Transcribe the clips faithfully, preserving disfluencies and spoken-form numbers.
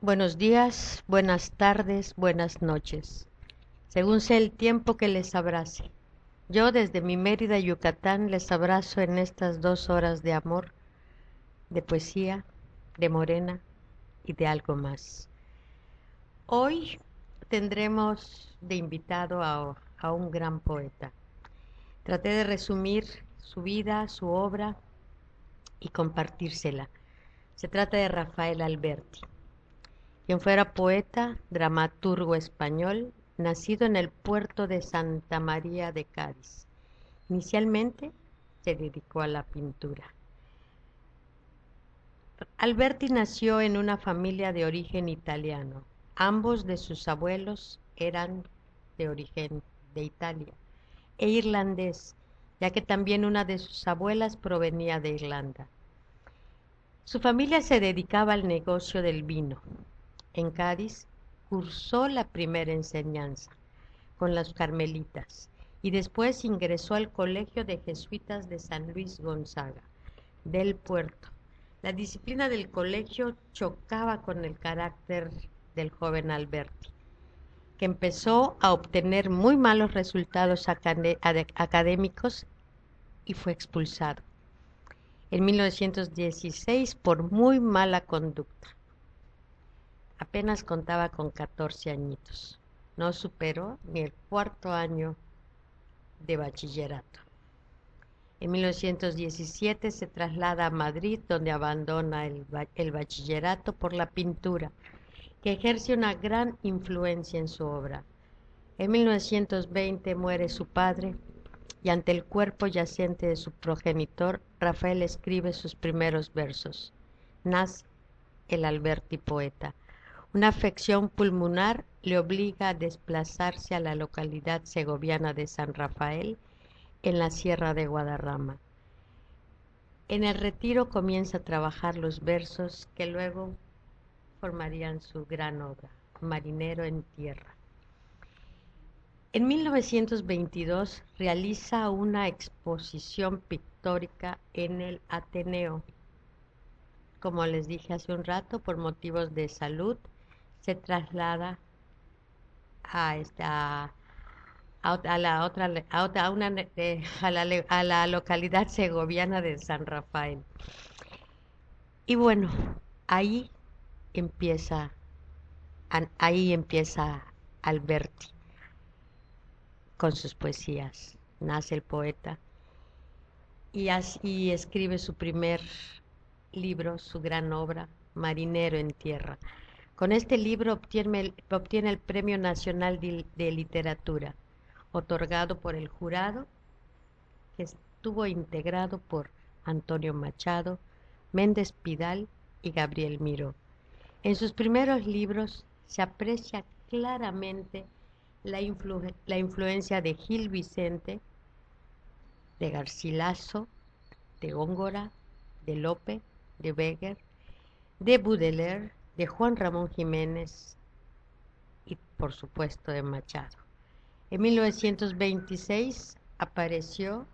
Buenos días, buenas tardes, buenas noches, según sea el tiempo que les abrace. Yo desde mi Mérida, Yucatán, les abrazo en estas dos horas de amor, de poesía, de morena y de algo más. Hoy tendremos de invitado a, a un gran poeta. Traté de resumir su vida, su obra y compartírsela. Se trata de Rafael Alberti, quien fuera poeta, dramaturgo español, nacido en el puerto de Santa María de Cádiz. Inicialmente se dedicó a la pintura. Alberti nació en una familia de origen italiano. Ambos de sus abuelos eran de origen de Italia e irlandés, ya que también una de sus abuelas provenía de Irlanda. Su familia se dedicaba al negocio del vino. En Cádiz cursó la primera enseñanza con las carmelitas y después ingresó al Colegio de Jesuitas de San Luis Gonzaga, del Puerto. La disciplina del colegio chocaba con el carácter del joven Alberti, que empezó a obtener muy malos resultados académicos y fue expulsado en mil novecientos dieciséis por muy mala conducta. Apenas contaba con catorce añitos. No superó ni el cuarto año de bachillerato. En mil novecientos diecisiete se traslada a Madrid, donde abandona el, el bachillerato por la pintura, que ejerce una gran influencia en su obra. En mil novecientos veinte muere su padre y ante el cuerpo yacente de su progenitor, Rafael escribe sus primeros versos. Nace el Alberti poeta. Una afección pulmonar le obliga a desplazarse a la localidad segoviana de San Rafael, en la Sierra de Guadarrama. En el retiro comienza a trabajar los versos que luego formarían su gran obra, Marinero en Tierra. En mil novecientos veintidós realiza una exposición pictórica en el Ateneo. Como les dije hace un rato, por motivos de salud, se traslada a esta a la otra a, otra, a, una, eh, a, la, a la localidad segoviana de San Rafael. Y bueno, ahí empieza ahí empieza Alberti con sus poesías. Nace el poeta y así escribe su primer libro, su gran obra, Marinero en Tierra. Con este libro obtiene el, obtiene el Premio Nacional de, de Literatura, otorgado por el jurado, que estuvo integrado por Antonio Machado, Méndez Pidal y Gabriel Miró. En sus primeros libros se aprecia claramente la, influ la influencia de Gil Vicente, de Garcilaso, de Góngora, de Lope, de Beguer, de Baudelaire, de Juan Ramón Jiménez y por supuesto de Machado. En mil novecientos veintiséis apareció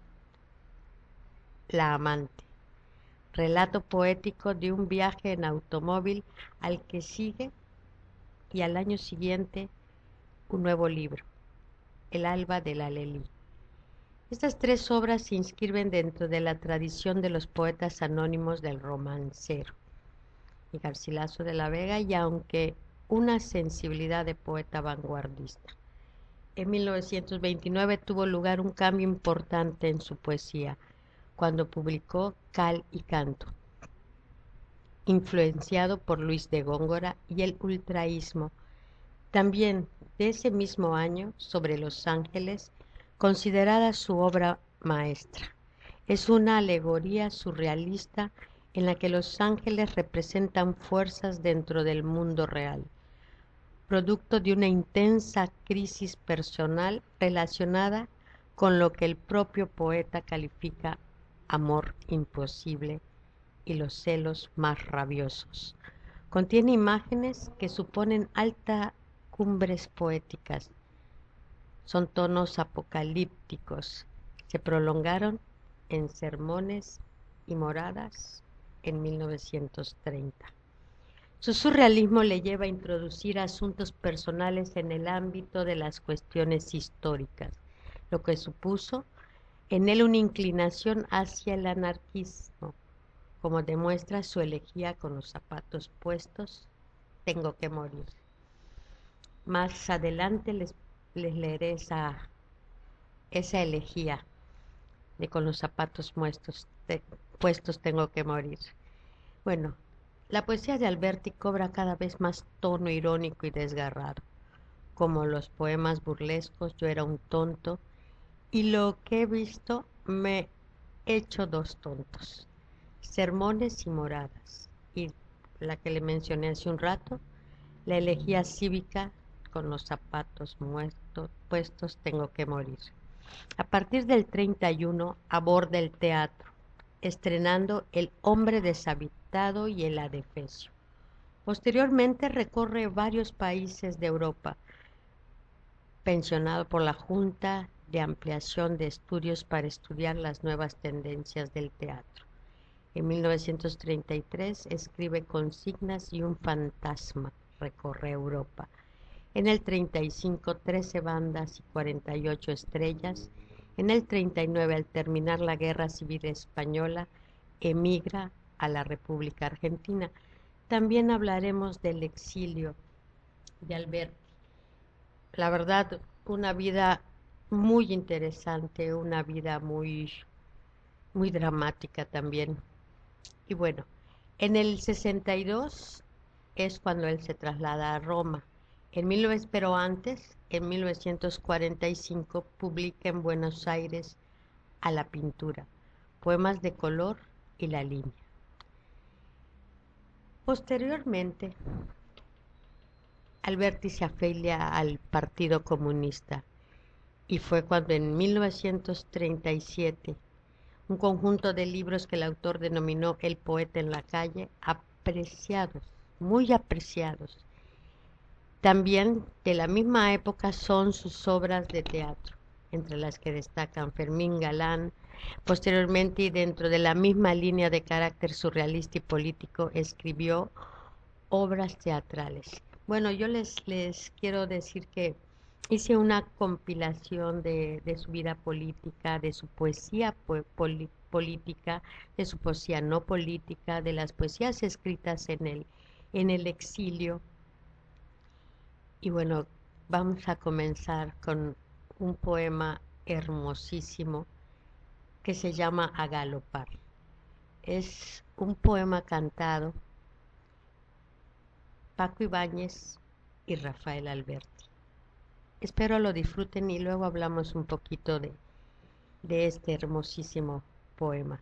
La amante, relato poético de un viaje en automóvil al que sigue y al año siguiente un nuevo libro, El alba de la Lelí. Estas tres obras se inscriben dentro de la tradición de los poetas anónimos del romancero y Garcilaso de la Vega, y aunque una sensibilidad de poeta vanguardista. En mil novecientos veintinueve tuvo lugar un cambio importante en su poesía, cuando publicó Cal y Canto, influenciado por Luis de Góngora y el ultraísmo. También de ese mismo año, Sobre los ángeles, considerada su obra maestra. Es una alegoría surrealista en la que los ángeles representan fuerzas dentro del mundo real, producto de una intensa crisis personal relacionada con lo que el propio poeta califica amor imposible y los celos más rabiosos. Contiene imágenes que suponen altas cumbres poéticas. Son tonos apocalípticos. Se prolongaron en Sermones y Moradas en mil novecientos treinta. Su surrealismo le lleva a introducir asuntos personales en el ámbito de las cuestiones históricas, lo que supuso en él una inclinación hacia el anarquismo, como demuestra su elegía con los zapatos puestos, tengo que morir. Más adelante les, les leeré esa, esa elegía de con los zapatos puestos, te, puestos tengo que morir. Bueno, la poesía de Alberti cobra cada vez más tono irónico y desgarrado, como los poemas burlescos Yo era un tonto y Lo que he visto me he hecho dos tontos, Sermones y moradas, y la que le mencioné hace un rato, la elegía cívica con los zapatos muertos, puestos tengo que morir. A partir del treinta y uno aborda el teatro, estrenando El hombre deshabitado y El adefesio. Posteriormente recorre varios países de Europa, pensionado por la Junta de Ampliación de Estudios para estudiar las nuevas tendencias del teatro. En mil novecientos treinta y tres escribe Consignas y un fantasma, recorre Europa. En el treinta y cinco, trece bandas y cuarenta y ocho estrellas. En el treinta y nueve, al terminar la Guerra Civil Española, emigra a la República Argentina. También hablaremos del exilio de Alberti. La verdad, una vida muy interesante, una vida muy, muy dramática también. Y bueno, en el sesenta y dos es cuando él se traslada a Roma. En mil novecientos, pero antes, en mil novecientos cuarenta y cinco, publica en Buenos Aires A la pintura, Poemas de color y La línea. Posteriormente, Alberti se afilia al Partido Comunista y fue cuando en mil novecientos treinta y siete un conjunto de libros que el autor denominó El poeta en la calle, apreciados, muy apreciados. También de la misma época son sus obras de teatro, entre las que destacan Fermín Galán. Posteriormente, y dentro de la misma línea de carácter surrealista y político, escribió obras teatrales. Bueno, yo les, les quiero decir que hice una compilación de, de su vida política, de su poesía po poli política, de su poesía no política, de las poesías escritas en el, en el exilio. Y bueno, vamos a comenzar con un poema hermosísimo que se llama A galopar. Es un poema cantado Paco Ibáñez y Rafael Alberti. Espero lo disfruten y luego hablamos un poquito de, de este hermosísimo poema.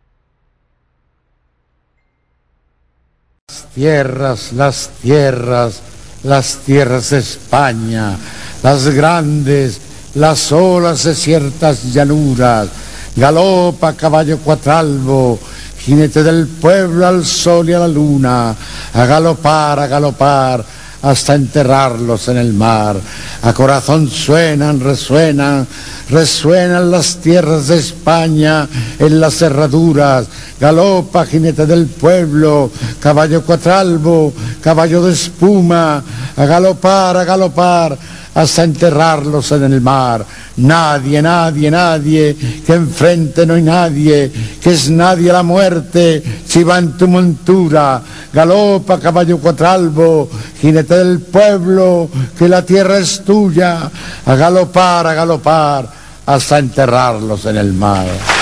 Las tierras, las tierras, las tierras de España, las grandes, las olas de ciertas llanuras, galopa caballo cuatralbo, jinete del pueblo al sol y a la luna, a galopar, a galopar, hasta enterrarlos en el mar. A corazón suenan, resuenan, resuenan las tierras de España en las herraduras. Galopa, jinete del pueblo, caballo cuatralbo, caballo de espuma, a galopar, a galopar, hasta enterrarlos en el mar. Nadie, nadie, nadie, que enfrente no hay nadie, que es nadie la muerte, si va en tu montura. Galopa, caballo cuatralbo, jinete del pueblo, que la tierra es tuya, a galopar, a galopar, hasta enterrarlos en el mar.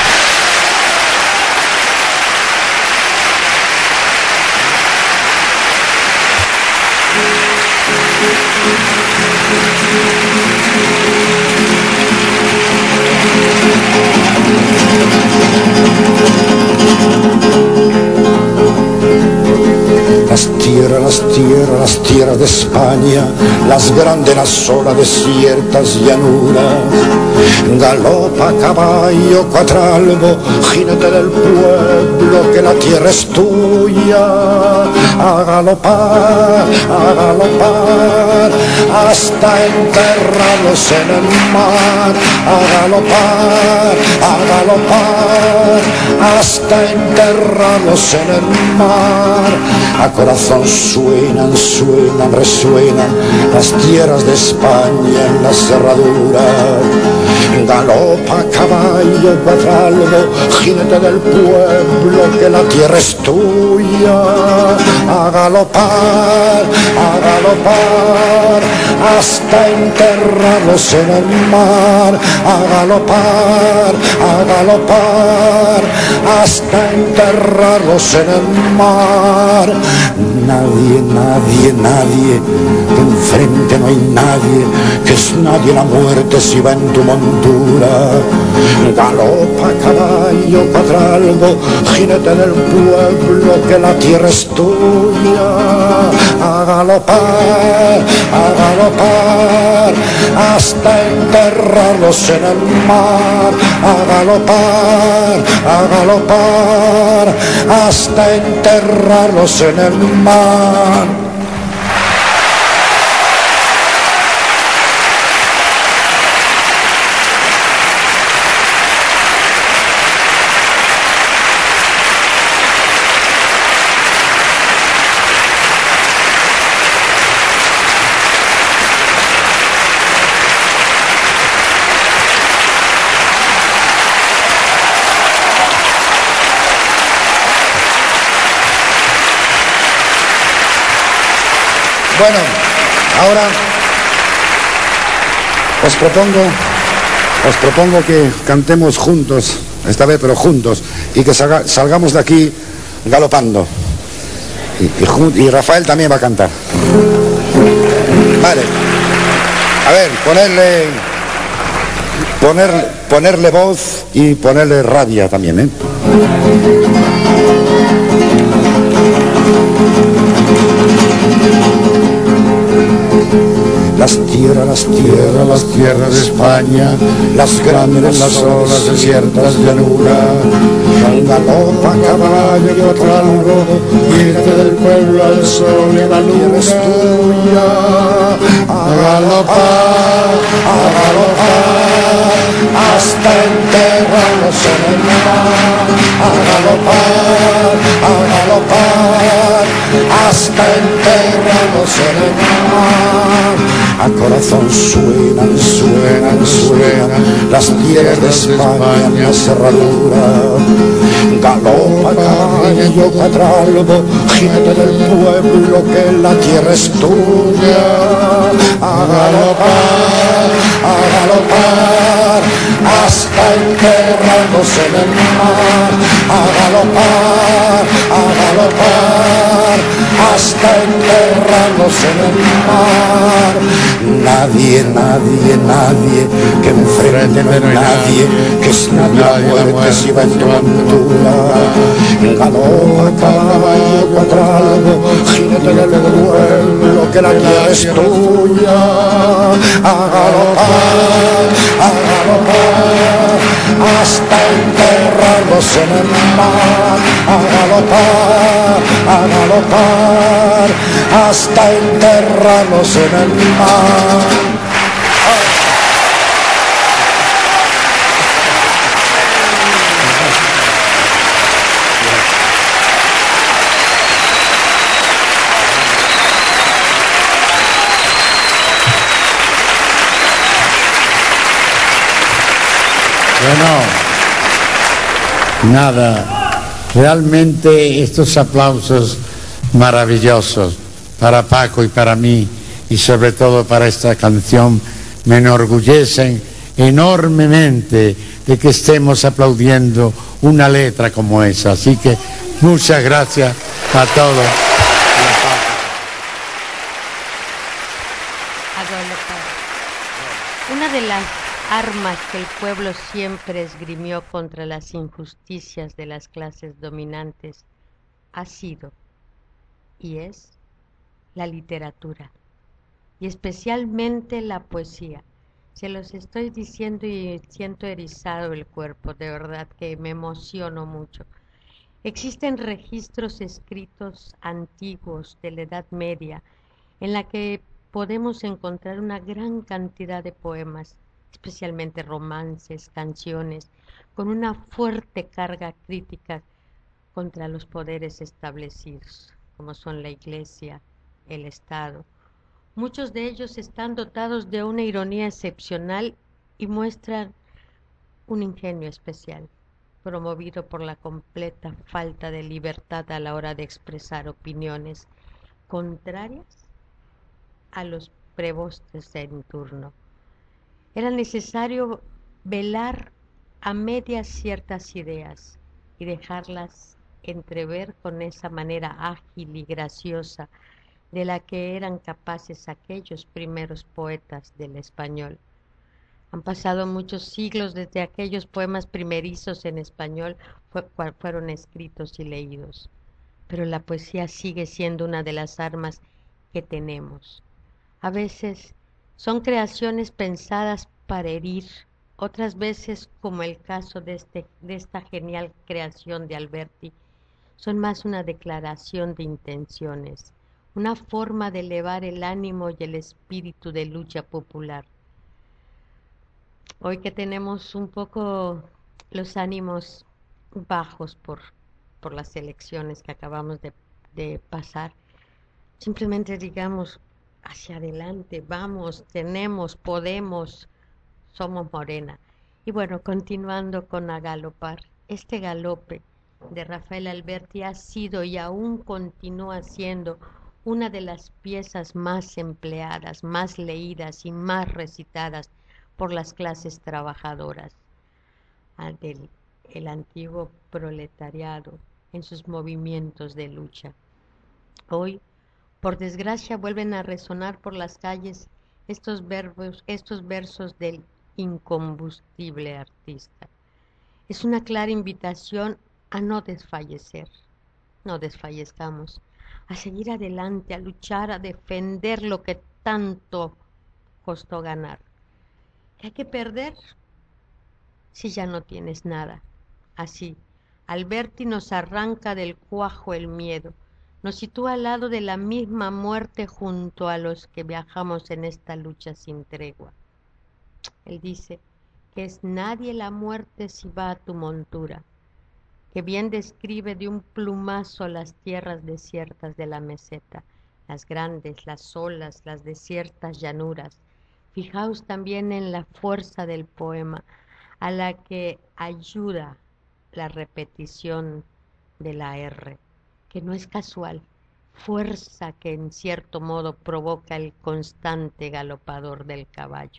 Las tierras, las tierras, las tierras de España, las grandes, las solas desiertas llanuras. Galopa caballo cuatralbo, jinete del pueblo, que la tierra es tuya. A galopar, a galopar, hasta enterrarlos en el mar. A galopar, a galopar, hasta enterrarlos en el mar. A corazón suenan, suenan, resuenan las tierras de España en la cerradura. Galopa caballo cuadralgo, jinete del pueblo, que la tierra es tuya. A galopar, a galopar, hasta enterrarlos en el mar. A galopar, a galopar, hasta enterrarlos en el mar. Nadie, nadie, nadie, que enfrente no hay nadie, que es nadie la muerte si va en tu montura. Galopa caballo cuadralgo, jinete del pueblo, que la tierra es tuya. A galopar, a galopar, hasta enterrarlos en el mar. A galopar, a galopar, hasta enterrarlos en el mar. Bueno, ahora os propongo, os propongo que cantemos juntos, esta vez pero juntos, y que salga, salgamos de aquí galopando. Y, y, y Rafael también va a cantar. Vale. A ver, ponerle, poner, ponerle voz y ponerle rabia también, ¿eh? Las tierras, las tierras, las tierras de España, las grandes, las olas desiertas llanuras. Galopa caballo y cuadralgo, irte del pueblo al sol y la luna es tuya. A galopar, a galopar, hasta enterrarnos en el mar. A galopar, a galopar, hasta enterrarnos en el mar. A corazón suenan, suenan, suenan las tierras de España en la cerradura. Galopa caballo cuadralgo, jinete del pueblo, que la tierra es tuya. A galopar, a galopar, hasta enterrarnos en el mar. A galopar, a galopar, hasta enterrarnos en el mar. Nadie, nadie, nadie, que enfrente no hay nadie, que es nadie la muerte si va en tu montura. Galopa caballo cuadralgo, jinete del pueblo, que la tierra es tuya. A galopar, a galopar, hasta enterrarnos en el mar. A galopar, a galopar, hasta enterrarnos en el mar. Bueno, nada, realmente estos aplausos maravillosos para Paco y para mí, y sobre todo para esta canción, me enorgullecen enormemente de que estemos aplaudiendo una letra como esa. Así que muchas gracias a todos. Una de las armas que el pueblo siempre esgrimió contra las injusticias de las clases dominantes ha sido y es la literatura, y especialmente la poesía. Se los estoy diciendo y siento erizado el cuerpo, de verdad que me emociono mucho. Existen registros escritos antiguos de la Edad Media en la que podemos encontrar una gran cantidad de poemas, especialmente romances, canciones, con una fuerte carga crítica contra los poderes establecidos. como son la Iglesia, el Estado. Muchos de ellos están dotados de una ironía excepcional y muestran un ingenio especial, promovido por la completa falta de libertad a la hora de expresar opiniones contrarias a los prebostes en turno. Era necesario velar a medias ciertas ideas y dejarlas entrever con esa manera ágil y graciosa de la que eran capaces aquellos primeros poetas del español. Han pasado muchos siglos desde aquellos poemas primerizos en español fue, fueron escritos y leídos, pero la poesía sigue siendo una de las armas que tenemos. A veces son creaciones pensadas para herir, otras veces, como el caso de, este, de esta genial creación de Alberti, son más una declaración de intenciones, una forma de elevar el ánimo y el espíritu de lucha popular. Hoy que tenemos un poco los ánimos bajos por, por las elecciones que acabamos de, de pasar, simplemente digamos hacia adelante, vamos, tenemos, podemos, somos Morena. Y bueno, continuando con A Galopar, este galope de Rafael Alberti ha sido y aún continúa siendo una de las piezas más empleadas, más leídas y más recitadas por las clases trabajadoras del el antiguo proletariado en sus movimientos de lucha. Hoy, por desgracia, vuelven a resonar por las calles estos verbos, estos versos del incombustible artista. Es una clara invitación a no desfallecer, no desfallezcamos, a seguir adelante, a luchar, a defender lo que tanto costó ganar. ¿Qué hay que perder si ya no tienes nada? Así, Alberti nos arranca del cuajo el miedo, nos sitúa al lado de la misma muerte junto a los que viajamos en esta lucha sin tregua. Él dice que es nadie la muerte si va a tu montura, que bien describe de un plumazo las tierras desiertas de la meseta, las grandes, las solas, las desiertas llanuras. Fijaos también en la fuerza del poema, a la que ayuda la repetición de la R, que no es casual, fuerza que en cierto modo provoca el constante galopador del caballo.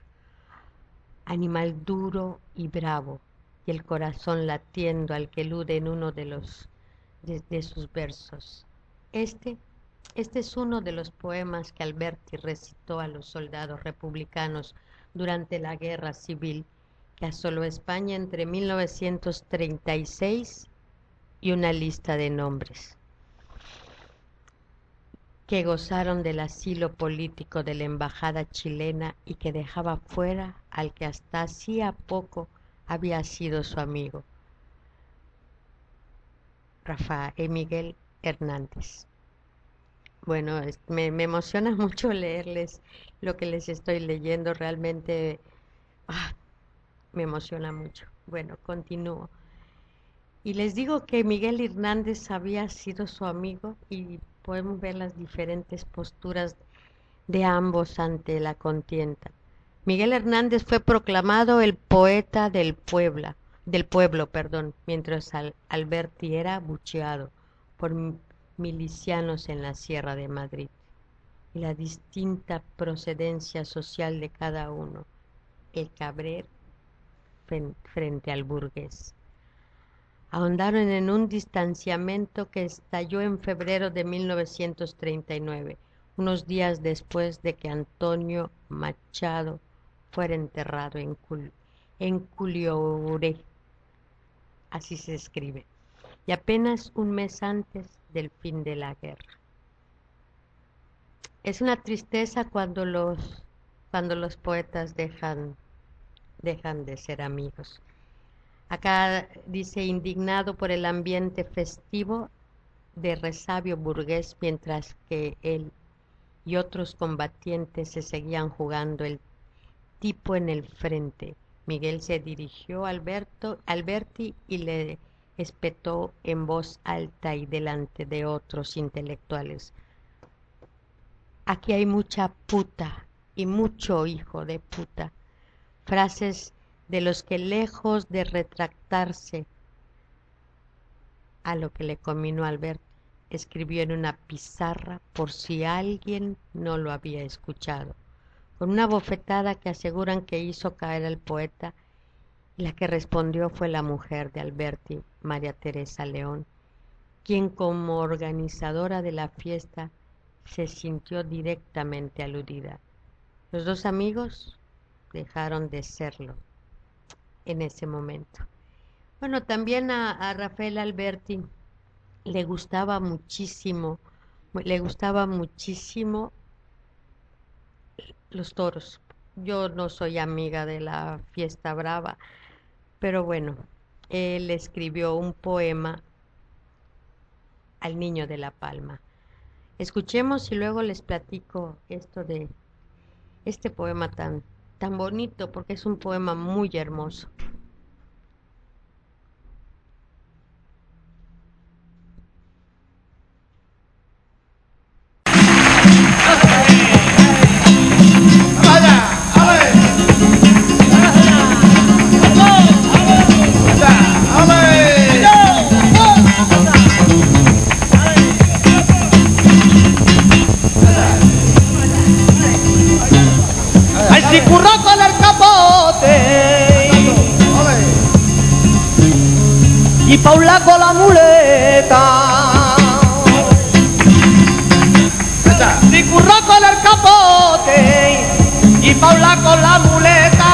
Animal duro y bravo, y el corazón latiendo al que elude en uno de, los, de, de sus versos. Este, este es uno de los poemas que Alberti recitó a los soldados republicanos durante la Guerra Civil que asoló España entre mil novecientos treinta y seis y una lista de nombres que gozaron del asilo político de la embajada chilena y que dejaba fuera al que hasta hacía poco había sido su amigo, Rafael Miguel Hernández. Bueno, es, me, me emociona mucho leerles lo que les estoy leyendo, realmente ah, me emociona mucho. Bueno, continúo. Y les digo que Miguel Hernández había sido su amigo y podemos ver las diferentes posturas de ambos ante la contienda. Miguel Hernández fue proclamado el poeta del Puebla, del pueblo, perdón, mientras Al, Alberti era abucheado por milicianos en la Sierra de Madrid. Y la distinta procedencia social de cada uno, el Cabrer frente al burgués. Ahondaron en un distanciamiento que estalló en febrero de mil novecientos treinta y nueve, unos días después de que Antonio Machado fuera enterrado en, Cul en Culioure, así se escribe, y apenas un mes antes del fin de la guerra. Es una tristeza cuando los, cuando los poetas dejan, dejan de ser amigos. Acá dice, indignado por el ambiente festivo de resabio burgués, mientras que él y otros combatientes se seguían jugando el tipo en el frente. Miguel se dirigió a Alberto, Alberti y le espetó en voz alta y delante de otros intelectuales. Aquí hay mucha puta y mucho hijo de puta. Frases de los que, lejos de retractarse a lo que le conminó Alberti, escribió en una pizarra por si alguien no lo había escuchado, con una bofetada que aseguran que hizo caer al poeta, y la que respondió fue la mujer de Alberti, María Teresa León, quien como organizadora de la fiesta se sintió directamente aludida. Los dos amigos dejaron de serlo en ese momento. Bueno, también a, a Rafael Alberti le gustaba muchísimo, le gustaba muchísimo los toros. Yo no soy amiga de la fiesta brava, pero bueno, él escribió un poema al Niño de la Palma. Escuchemos y luego les platico esto de este poema tan, tan bonito, porque es un poema muy hermoso. Si curró con el capote y Paula con la muleta, si curró con el capote y Paula con la muleta,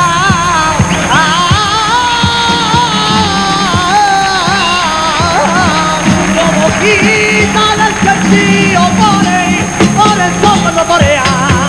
como quita el cercillo por el, por el soplo corea.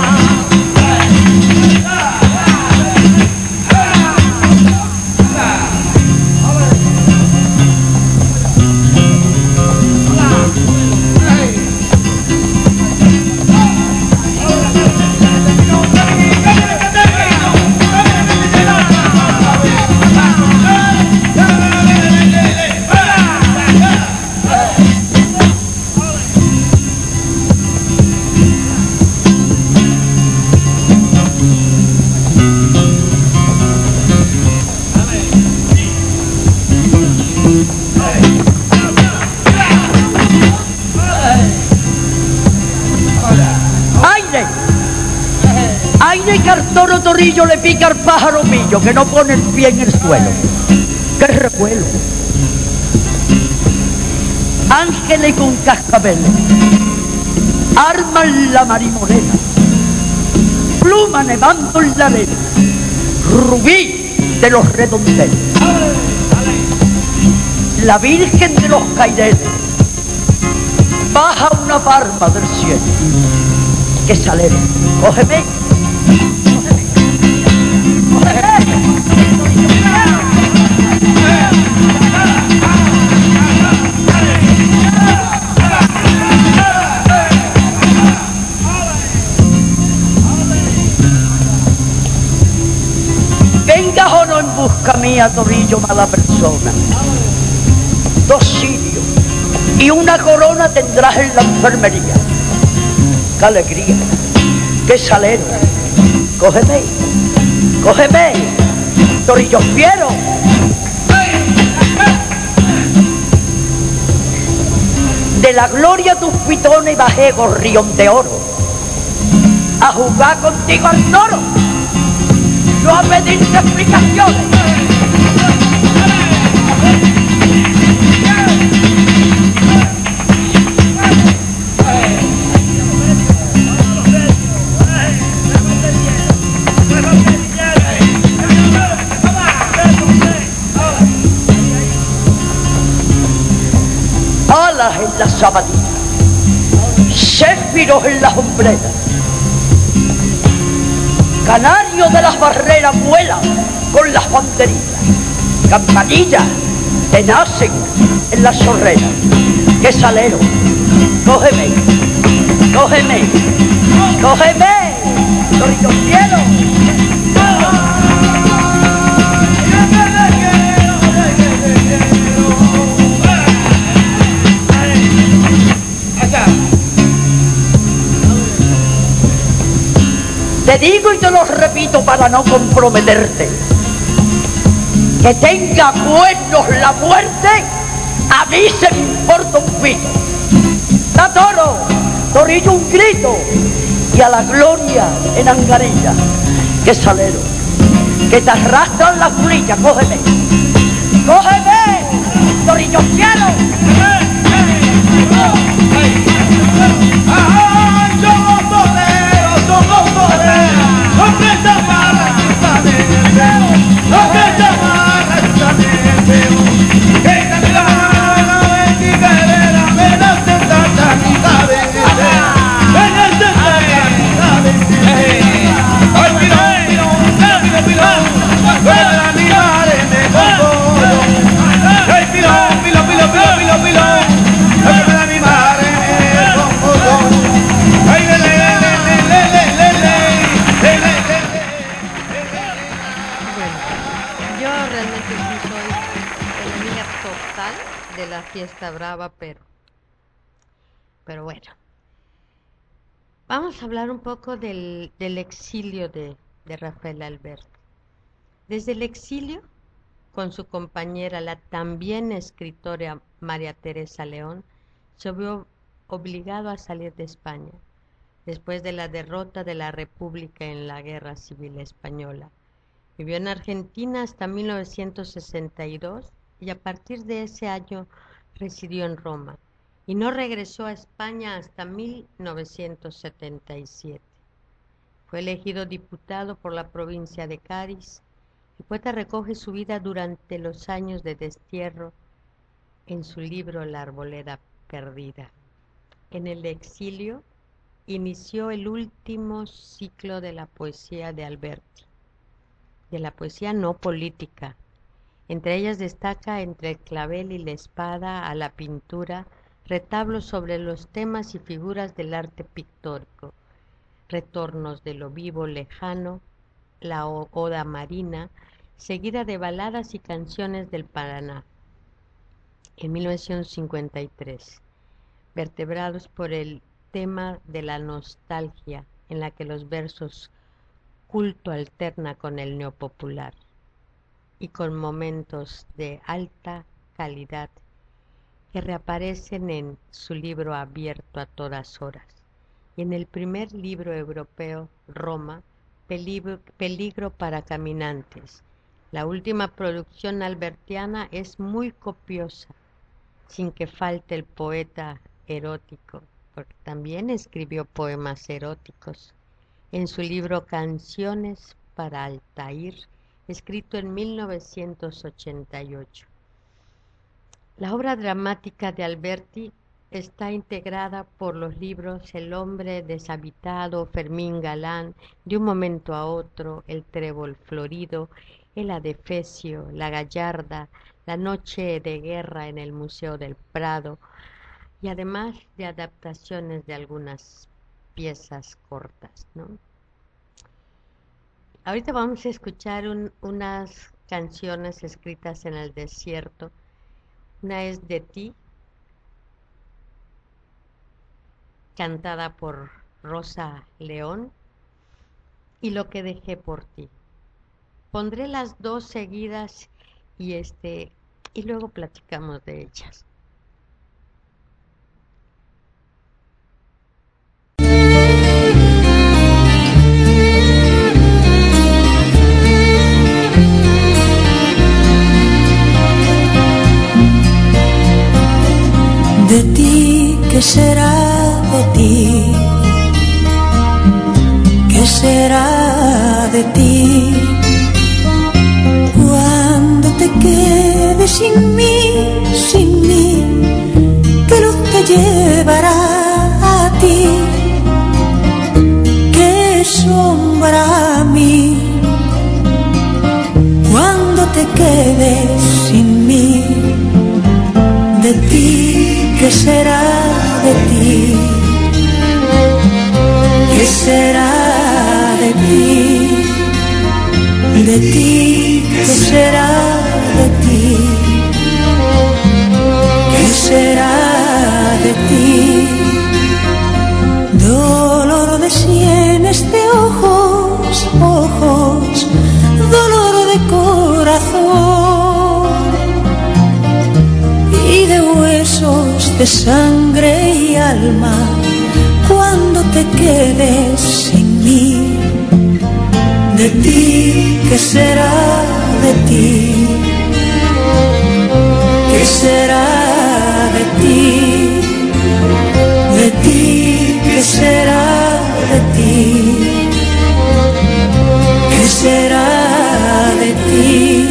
Toro Torrillo le pica al pájaro pillo que no pone el pie en el suelo. ¡Qué revuelo! Ángeles con cascabeles arman la marimorena, pluma nevando en la arena, rubí de los redondeles, la Virgen de los Caireles baja una barba del cielo. ¡Qué salero! ¡Cógeme! Vengas o no en busca mía, Torrillo, mala persona. Dos cirios y una corona tendrás en la enfermería. ¡Qué alegría! ¡Qué salero! ¡Cógeme! ¡Cógeme! ¡Torrillo fiero! De la gloria tus pitones bajé gorrión de oro a jugar contigo al toro, no a pedirte explicaciones. Alas en las zapatillas, céfiros en las hombreras, canarios de las barreras vuelan con las banderillas, campanillas te nacen en las sorreras. ¡Qué salero! ¡Cógeme! ¡Cógeme! ¡Cógeme! ¡Torrillo cielo! Te digo y te lo repito para no comprometerte, que tenga cuernos la muerte, a mí se me importa un pito. Da toro, torillo un grito, y a la gloria en angarilla, que salero, que te arrastran las flillas, cógeme, cógeme, torillo cielo. De la fiesta brava, pero pero bueno, vamos a hablar un poco del, del exilio de, de Rafael Alberti. Desde el exilio, con su compañera, la también escritora María Teresa León, se vio obligado a salir de España después de la derrota de la República en la Guerra Civil Española. Vivió en Argentina hasta mil novecientos sesenta y dos y a partir de ese año residió en Roma y no regresó a España hasta mil novecientos setenta y siete. Fue elegido diputado por la provincia de Cádiz. El poeta recoge su vida durante los años de destierro en su libro La Arboleda Perdida. En el exilio inició el último ciclo de la poesía de Alberti, de la poesía no política. Entre ellas destaca Entre el clavel y la espada, A la pintura, retablos sobre los temas y figuras del arte pictórico, Retornos de lo vivo lejano, La oda marina, seguida de baladas y canciones del Paraná. En mil novecientos cincuenta y tres, vertebrados por el tema de la nostalgia, en la que los versos culto alterna con el neopopular, y con momentos de alta calidad que reaparecen en su libro Abierto a todas horas y en el primer libro europeo, Roma, Peligro, Peligro para caminantes. La última producción albertiana es muy copiosa, sin que falte el poeta erótico, porque también escribió poemas eróticos, en su libro Canciones para Altair, escrito en mil novecientos ochenta y ocho. La obra dramática de Alberti está integrada por los libros El hombre deshabitado, Fermín Galán, De un momento a otro, El trébol florido, El adefesio, La gallarda, La noche de guerra en el Museo del Prado, y además de adaptaciones de algunas piezas cortas, ¿no? Ahorita vamos a escuchar un, unas canciones escritas en el desierto. Una es De ti, cantada por Rosa León, y Lo que dejé por ti. Pondré las dos seguidas y este y luego platicamos de ellas. De ti, ¿qué será de ti? ¿Qué será de ti? Cuando te quedes sin mí, sin mí, ¿qué luz te llevará a ti? ¿Qué sombra a mí? Cuando te quedes sin mí, de ti, ¿qué será de ti? ¿Qué será de ti? De ti, ¿qué será de ti? ¿Qué será de ti? Dolor de sienes de ojos corazón y de huesos, de sangre y alma, cuando te quedes sin mí. De ti, ¿qué será de ti? ¿Qué será de ti? De ti, ¿qué será de ti? ¿Qué será de ti?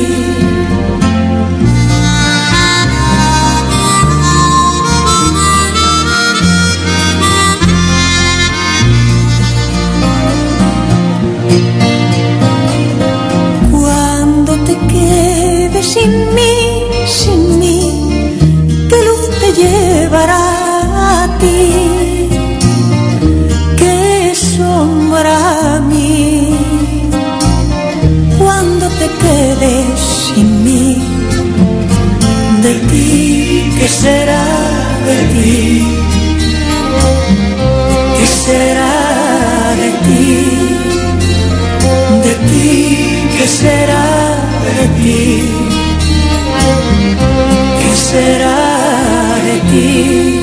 Cuando te quedes sin mí, sin mí, ¿qué luz te llevará a ti? ¿Qué sombra a mí? Cuando te quedes sin mí, de ti, ¿qué será de ti? ¿Qué será de ti? De ti, ¿qué será de ti? ¿Qué será de ti?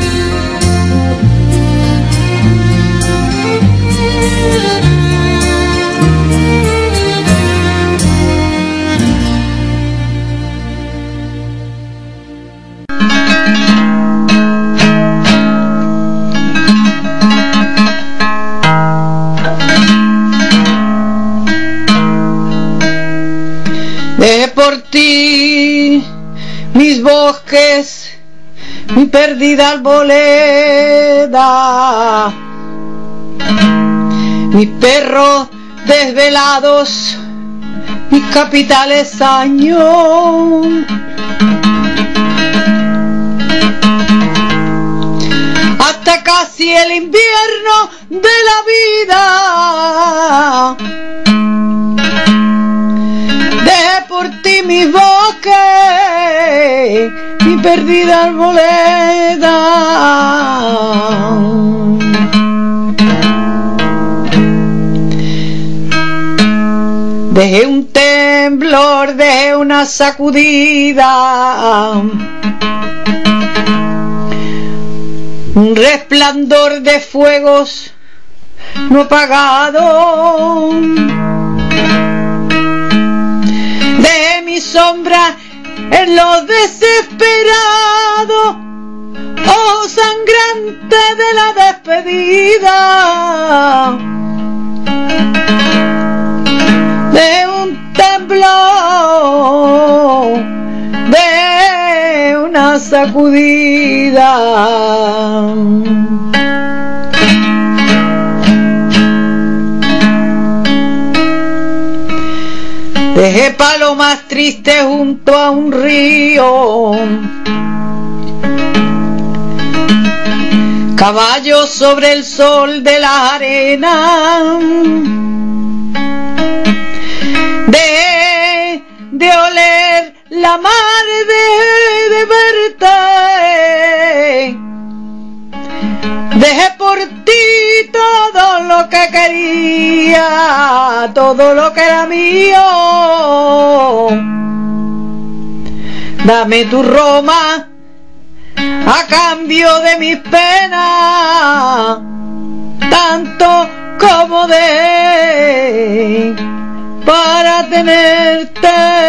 Dejé por ti mis bosques, mi perdida arboleda, mis perros desvelados, mis capitales años. Hasta casi el invierno de la vida. Dejé por ti mis bosques, mi perdida arboleda. Dejé un temblor, dejé una sacudida, un resplandor de fuegos no apagado. Dejé mi sombra en los desesperados ojos sangrantes de la despedida. De un temblor, de una sacudida. Dejé palomas tristes junto a un río, caballos sobre el sol de la arena. Dejé de oler la mar, dejé de verte. Dejé por ti todo lo que quería, todo lo que era mío. Dame tu Roma a cambio de mis penas, tanto como de para tenerte.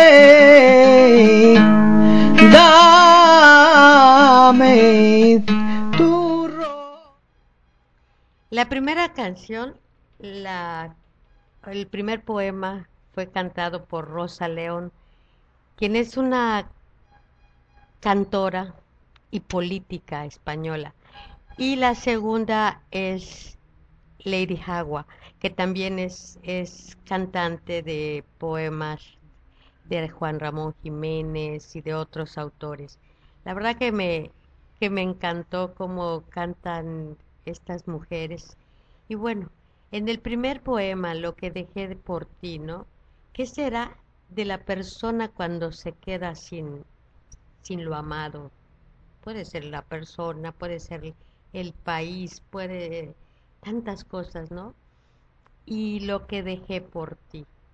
Dame tu Roma. La primera canción, la, el primer poema fue cantado por Rosa León, quien es una cantora y política española. Y la segunda es Lady Jagua, que también es, es cantante de poemas de Juan Ramón Jiménez y de otros autores. La verdad que me, que me encantó cómo cantan estas mujeres. Y bueno, en el primer poema, Lo que dejé de por ti, ¿no? ¿Qué será de la persona cuando se queda sin, sin lo amado? Puede ser la persona, puede ser el país, puede tantas cosas, ¿no? Y lo que dejé por ti.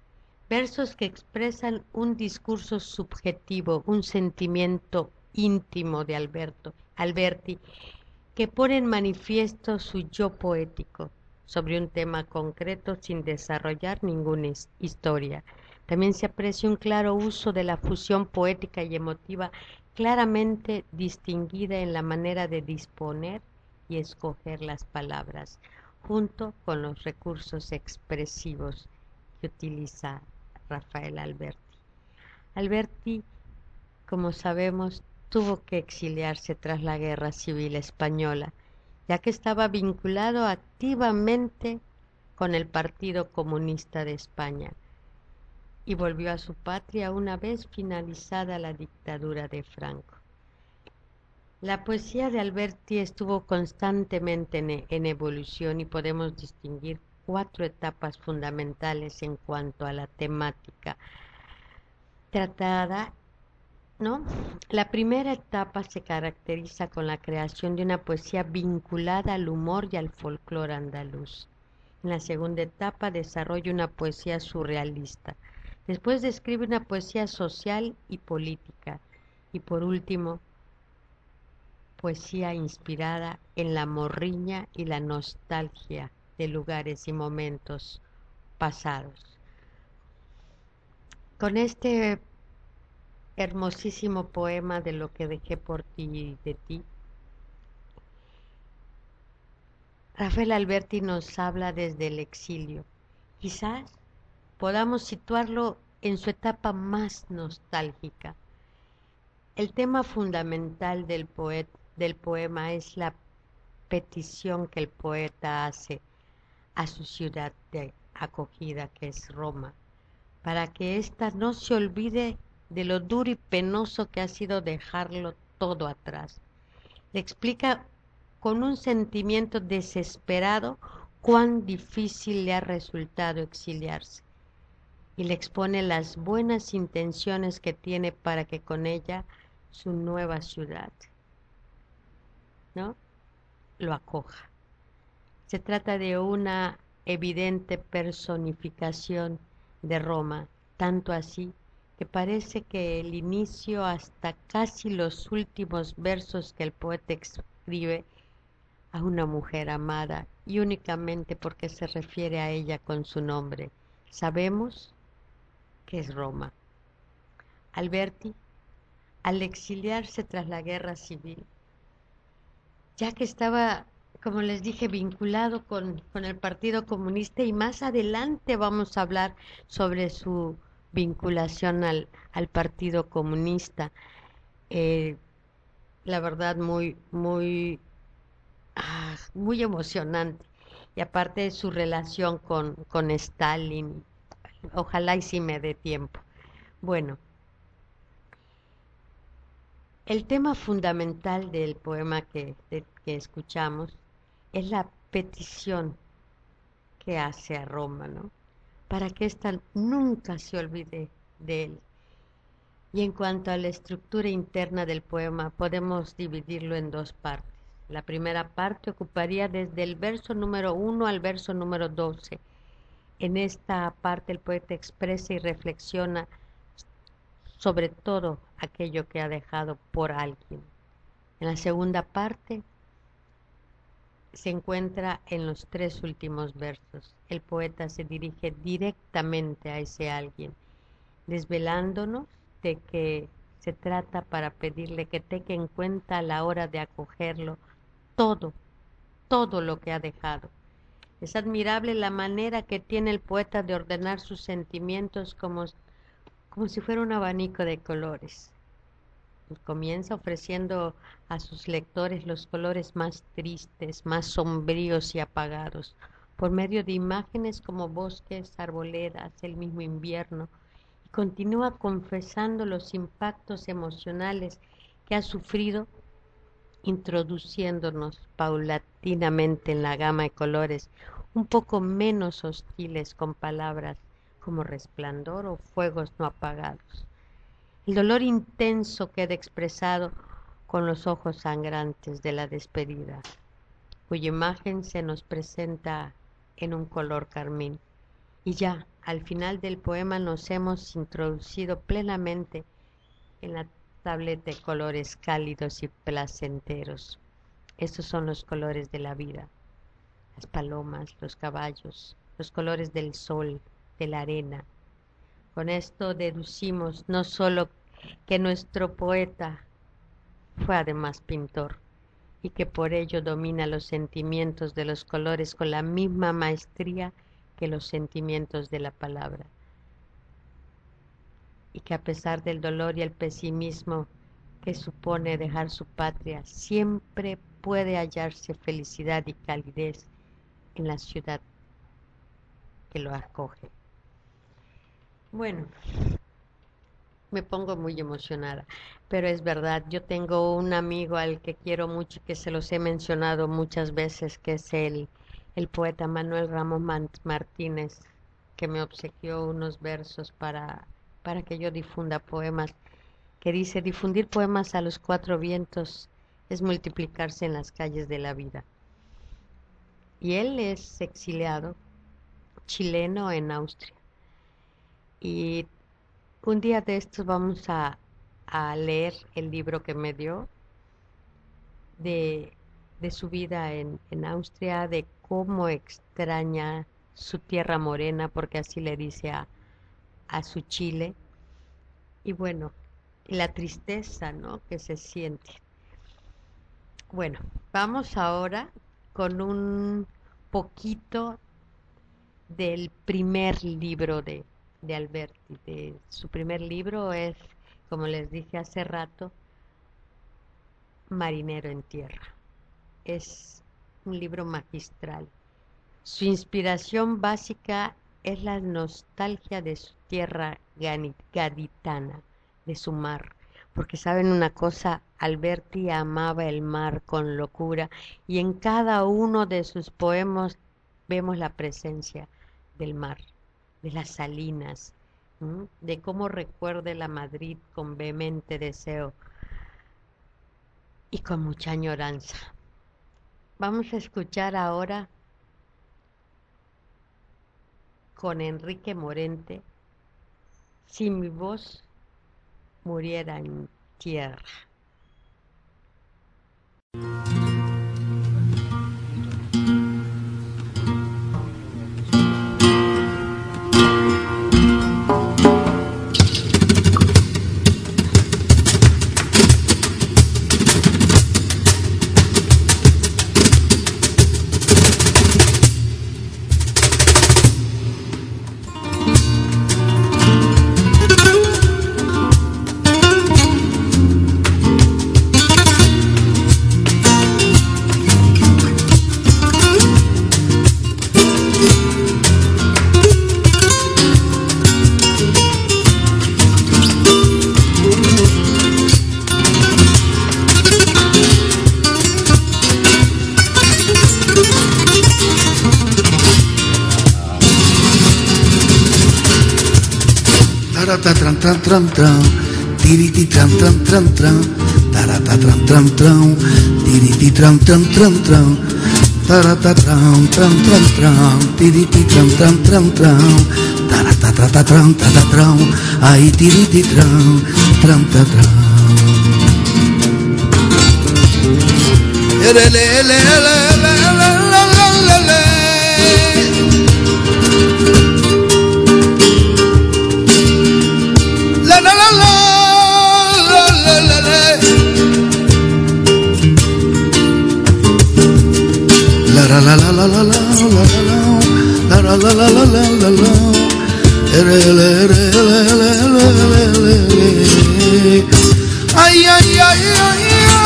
versos que expresan un discurso subjetivo, un sentimiento íntimo de Alberto, Alberti, que pone en manifiesto su yo poético sobre un tema concreto sin desarrollar ninguna historia. También se aprecia un claro uso de la fusión poética y emotiva, claramente distinguida en la manera de disponer y escoger las palabras, junto con los recursos expresivos que utiliza Rafael Alberti. Alberti, como sabemos, tuvo que exiliarse tras la Guerra Civil Española, ya que estaba vinculado activamente con el Partido Comunista de España, y volvió a su patria una vez finalizada la dictadura de Franco. La poesía de Alberti estuvo constantemente en, en evolución y podemos distinguir cuatro etapas fundamentales en cuanto a la temática tratada, ¿no? La primera etapa se caracteriza con la creación de una poesía vinculada al humor y al folclore andaluz. En la segunda etapa desarrolla una poesía surrealista. Después describe una poesía social y política. Y por último, poesía inspirada en la morriña y la nostalgia de lugares y momentos pasados. Con este hermosísimo poema de Lo que dejé por ti y de ti, Rafael Alberti nos habla desde el exilio. Quizás podamos situarlo en su etapa más nostálgica. El tema fundamental del, poet, del poema es la petición que el poeta hace a su ciudad de acogida, que es Roma, para que ésta no se olvide de lo duro y penoso que ha sido dejarlo todo atrás. Le explica con un sentimiento desesperado cuán difícil le ha resultado exiliarse, y le expone las buenas intenciones que tiene para que con ella su nueva ciudad, ¿no?, lo acoja. Se trata de una evidente personificación de Roma, tanto así que parece que el inicio hasta casi los últimos versos que el poeta escribe a una mujer amada, y únicamente porque se refiere a ella con su nombre, sabemos que es Roma. Alberti, al exiliarse tras la guerra civil, ya que estaba, como les dije, vinculado con, con el Partido Comunista, y más adelante vamos a hablar sobre su vinculación al, al Partido Comunista, eh, la verdad muy, muy, ah, muy emocionante, y aparte de su relación con, con Stalin, ojalá y sí me dé tiempo. Bueno, el tema fundamental del poema que, de, que escuchamos es la petición que hace a Roma, ¿no?, para que ésta nunca se olvide de él. Y en cuanto a la estructura interna del poema, podemos dividirlo en dos partes. La primera parte ocuparía desde el verso número uno al verso número doce. En esta parte el poeta expresa y reflexiona sobre todo aquello que ha dejado por alguien. En la segunda parte se encuentra en los tres últimos versos. El poeta se dirige directamente a ese alguien, desvelándonos de que se trata para pedirle que tenga en cuenta a la hora de acogerlo todo, todo lo que ha dejado. Es admirable la manera que tiene el poeta de ordenar sus sentimientos como, como si fuera un abanico de colores. Comienza ofreciendo a sus lectores los colores más tristes, más sombríos y apagados, por medio de imágenes como bosques, arboledas, el mismo invierno, y continúa confesando los impactos emocionales que ha sufrido, introduciéndonos paulatinamente en la gama de colores un poco menos hostiles, con palabras como resplandor o fuegos no apagados. El dolor intenso queda expresado con los ojos sangrantes de la despedida, cuya imagen se nos presenta en un color carmín. Y ya, al final del poema nos hemos introducido plenamente en la tableta de colores cálidos y placenteros. Estos son los colores de la vida, las palomas, los caballos, los colores del sol, de la arena. Con esto deducimos no solo que nuestro poeta fue además pintor y que por ello domina los sentimientos de los colores con la misma maestría que los sentimientos de la palabra, y que a pesar del dolor y el pesimismo que supone dejar su patria, siempre puede hallarse felicidad y calidez en la ciudad que lo acoge. Bueno, me pongo muy emocionada, pero es verdad, yo tengo un amigo al que quiero mucho y que se los he mencionado muchas veces, que es el, el poeta Manuel Ramos Martínez, que me obsequió unos versos para, para que yo difunda poemas, que dice: difundir poemas a los cuatro vientos es multiplicarse en las calles de la vida. Y él es exiliado, chileno en Austria. Y un día de estos vamos a, a leer el libro que me dio de, de su vida en, en Austria, de cómo extraña su tierra morena, porque así le dice a, a su Chile. Y bueno, la tristeza, ¿no?, que se siente. Bueno, vamos ahora con un poquito del primer libro de, de Alberti. De su primer libro es, como les dije hace rato, Marinero en Tierra. Es un libro magistral. Su inspiración básica es la nostalgia de su tierra gaditana, de su mar. Porque saben una cosa, Alberti amaba el mar con locura y en cada uno de sus poemas vemos la presencia del mar, de las salinas, ¿m? de cómo recuerda la Madrid con vehemente deseo y con mucha añoranza. Vamos a escuchar ahora con Enrique Morente, Si mi voz muriera en tierra. Tran tran tran tran, tiriti tran tran tran tran, tarata tran tran tran, tiriti tran tran tran tran, tarata tran tran tran tran, tiriti tran tran tran tran, tarata tran tran tran tran, ay tiriti tran tran tran tran. Le le le le le le. La la la la la la la la la la la la la la la ay ay ay ay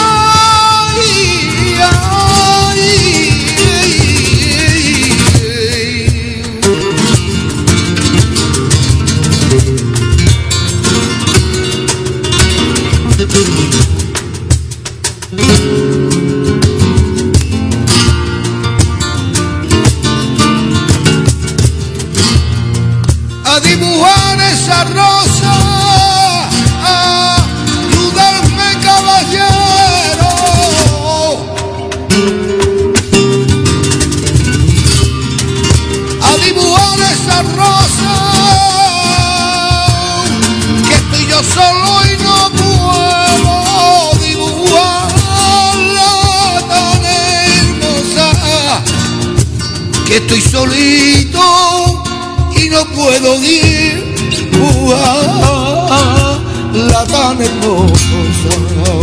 a dibujar esa rosa, a ayudarme caballero. que estoy solito y no puedo dibujar la tan hermosa.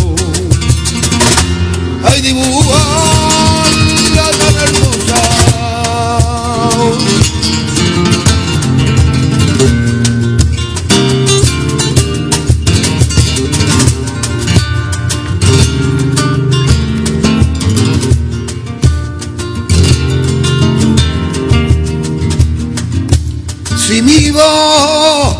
Ay, dibujar la tan hermosa. Si mi voz,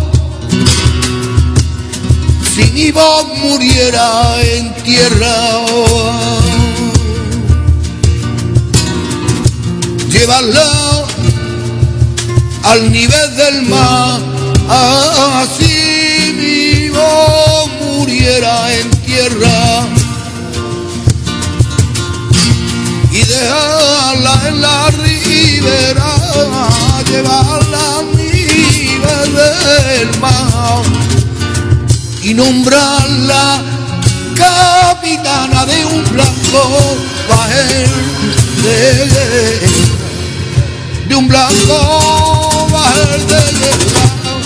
si mi voz muriera en tierra, llevarla al nivel del mar. Así mi voz muriera en tierra y dejarla en la ribera, llevarla a nivel del mar y nombrarla capitana de un blanco bajel de guerra, de un blanco bajel de guerra.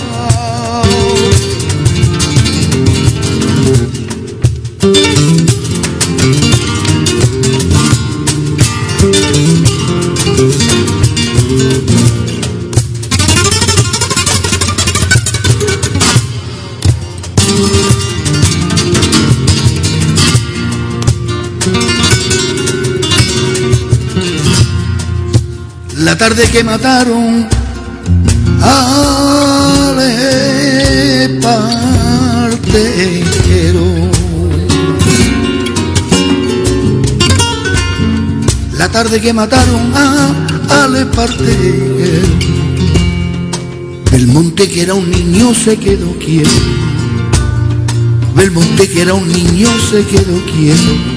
La tarde que mataron al espartero, la tarde que mataron a, al espartero, Belmonte que era un niño se quedó quieto, Belmonte que era un niño se quedó quieto.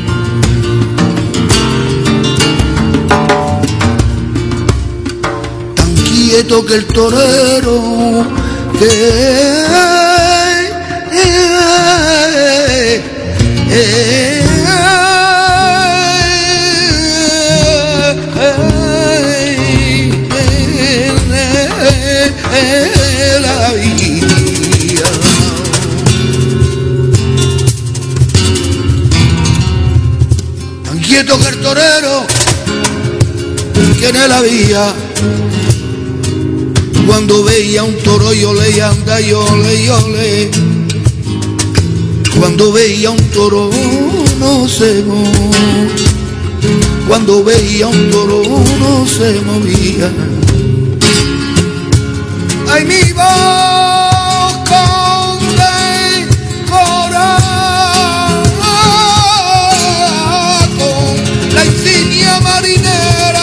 Quieto que el torero que eh, eh, eh, eh, la vida. Tan quieto que el torero que en la vía, cuando veía un toro yo le anda y ole y ole, cuando veía un toro no se movía, cuando veía un toro no se movía. Ay, mi voz conde corazón, la insignia marinera.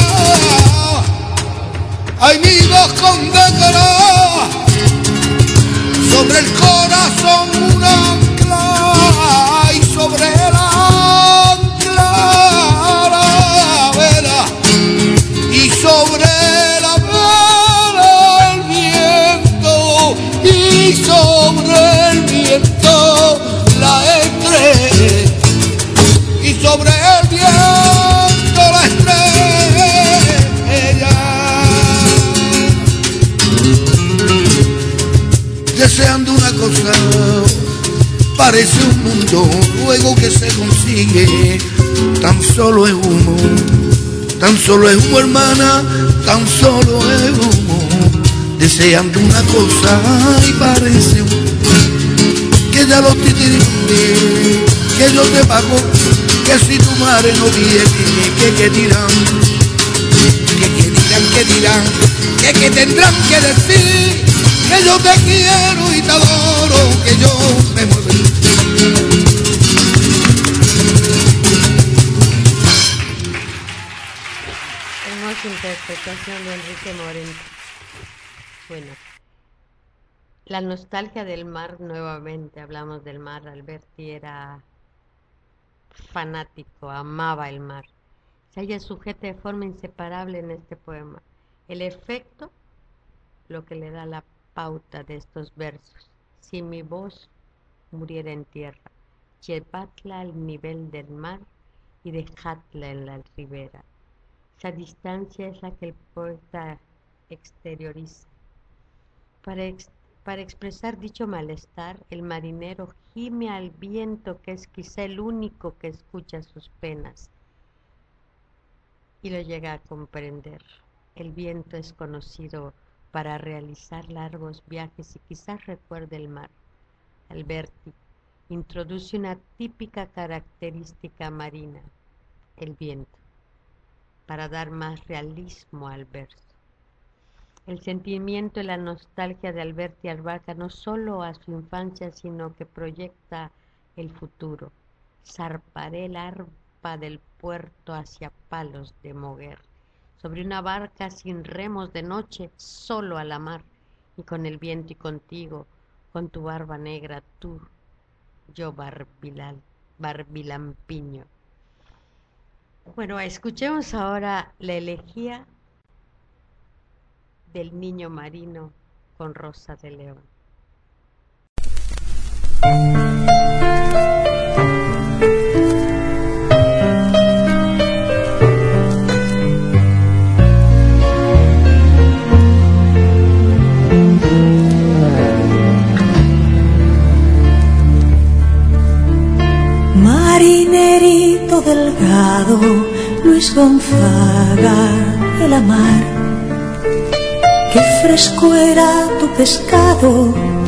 Ay, mi voz condecoró sobre el corazón un ancla y sobre el ancla la vela y sobre la vela el viento y sobre el viento la estrella y sobre el viento la estrella. Deseando una cosa, parece un mundo, luego que se consigue, tan solo es humo, tan solo es humo, hermana, tan solo es humo. Deseando una cosa y parece un que ya lo titiré, que yo te pago, que si tu madre no viene, que que dirán, que que dirán, que dirán, que que tendrán que decir. Que yo te quiero y te adoro, que yo me muero. Hermosa interpretación de Enrique Morente. Bueno, la nostalgia del mar nuevamente, hablamos del mar. Alberti era fanático, amaba el mar. Se halla sujeta de forma inseparable en este poema. El efecto, lo que le da la pauta de estos versos. Si mi voz muriera en tierra, llevadla al nivel del mar y dejadla en la ribera. Esa distancia es la que el poeta exterioriza. Para, ex, para expresar dicho malestar, el marinero gime al viento, que es quizá el único que escucha sus penas, y lo llega a comprender. El viento es conocido para realizar largos viajes y quizás recuerde el mar. Alberti introduce una típica característica marina, el viento, para dar más realismo al verso. El sentimiento y la nostalgia de Alberti abarca no solo a su infancia, sino que proyecta el futuro. Zarparé el arpa del puerto hacia Palos de Moguer, sobre una barca sin remos de noche, solo a la mar, y con el viento y contigo, con tu barba negra, tú, yo barbilal, barbilampiño. Bueno, escuchemos ahora la elegía del niño marino con Rosa de León. Marinerito delgado, Luis Gonzaga de la mar, qué fresco era tu pescado,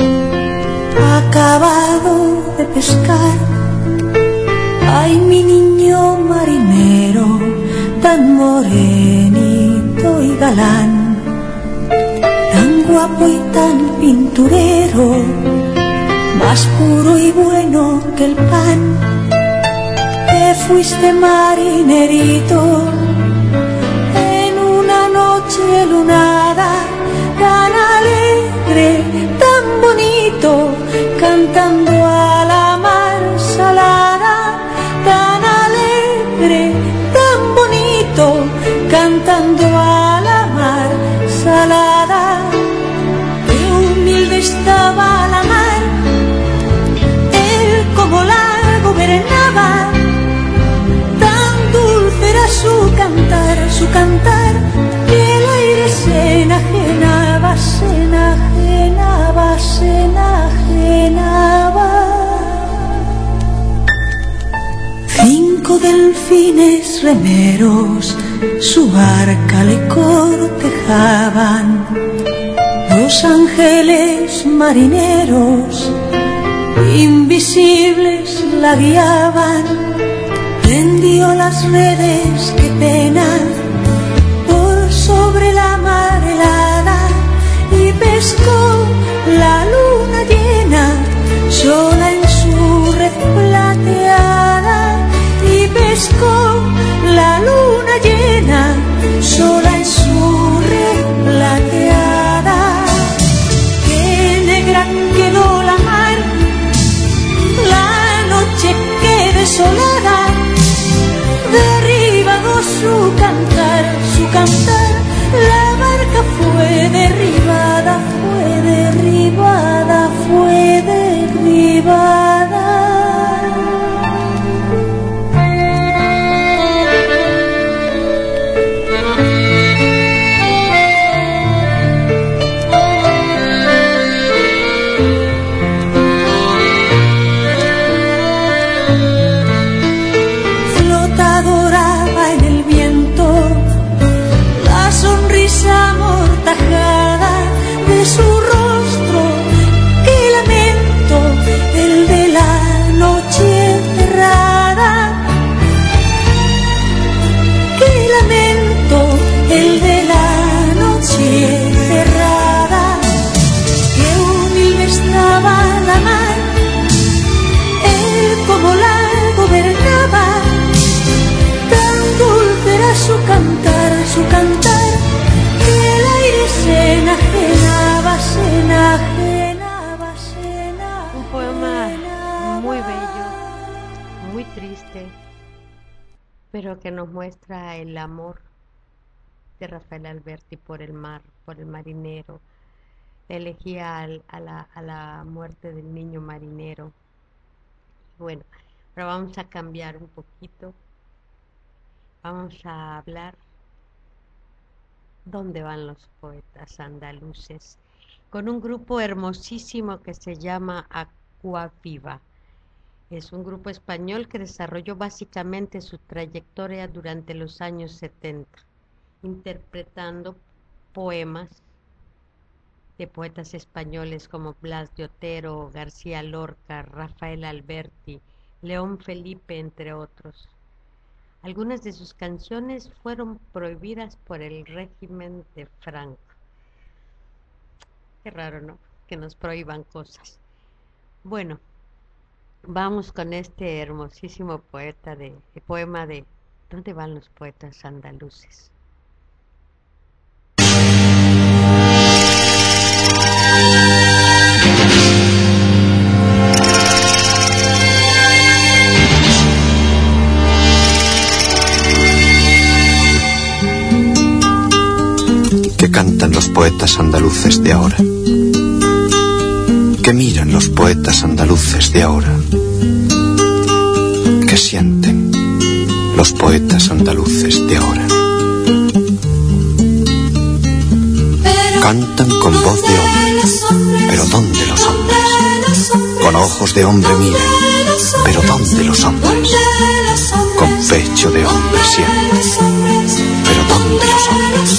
acabado de pescar. Ay, mi niño marinero, tan morenito y galán, tan guapo y tan pinturero, más puro y bueno que el pan. Te fuiste marinerito en una noche lunada, tan alegre, tan bonito, cantando a la mar salada, tan alegre, tan bonito, cantando a la mar salada. Qué humilde estaba la mar, él como la gobernaba, tan dulce era su cantar, su cantar, que el aire se enajenaba, se enajenaba, se enajenaba. Cinco delfines remeros su barca le cortejaban, dos ángeles marineros invisibles la guiaban. Tendió las redes, qué pena, por sobre la mar helada, y pescó la luna llena, sola en su red plateada, y pescó la luna llena, sola en su red plateada. Qué negra quedó la mar, la noche qué desolada, derribado su cantar, su cantar, la barca fue derribada, fue derribada, fue derribada. Amortajada de su rostro, qué lamento el de la noche cerrada, qué lamento el de la noche cerrada. Qué humilde estaba la mar, él como la gobernaba, tan dulce era su cantar, su cantar, se enajenaba, se enajenaba, se enajenaba. Un poema muy bello, muy triste, pero que nos muestra el amor de Rafael Alberti por el mar, por el marinero, la elegía al, a, la, a la muerte del niño marinero. Bueno, ahora vamos a cambiar un poquito, vamos a hablar ¿Dónde van los poetas andaluces? Con un grupo hermosísimo que se llama Aqua Viva. Es un grupo español que desarrolló básicamente su trayectoria durante los años setenta, interpretando poemas de poetas españoles como Blas de Otero, García Lorca, Rafael Alberti, León Felipe, entre otros. Algunas de sus canciones fueron prohibidas por el régimen de Franco. Qué raro, ¿no? Que nos prohíban cosas. Bueno, vamos con este hermosísimo poeta de, de poema de ¿Dónde van los poetas andaluces? ¿Qué cantan los poetas andaluces de ahora? ¿Qué miran los poetas andaluces de ahora? ¿Qué sienten los poetas andaluces de ahora? Cantan con voz de hombre, pero ¿dónde los hombres? Con ojos de hombre miran, pero ¿dónde los hombres? Con pecho de hombre sienten, pero ¿dónde los hombres?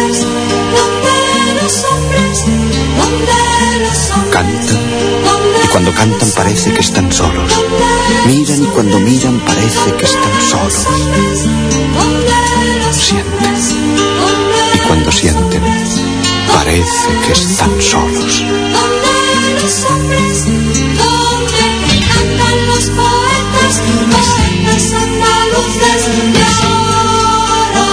Cantan, y cuando cantan parece que están solos. Miran y cuando miran parece que están solos. Sienten, y cuando sienten parece que están solos. Cantan los poetas, poetas andaluces de ahora.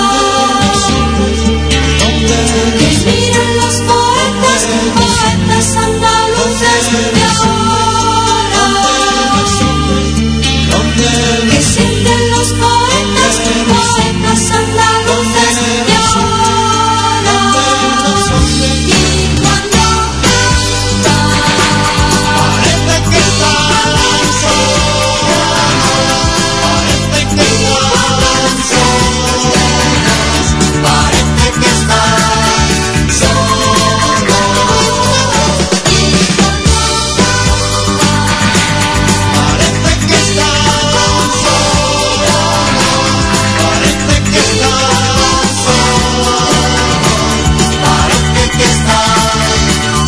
Que miran los poetas, poetas andaluces de ahora. Que sienten los poetas, poetas andaluces de ahora. Y cuando cantan, parece que están solos. Parece que están solos. Parece que están solos. Y cuando parece que están solos. Parece que están solos. Parece que están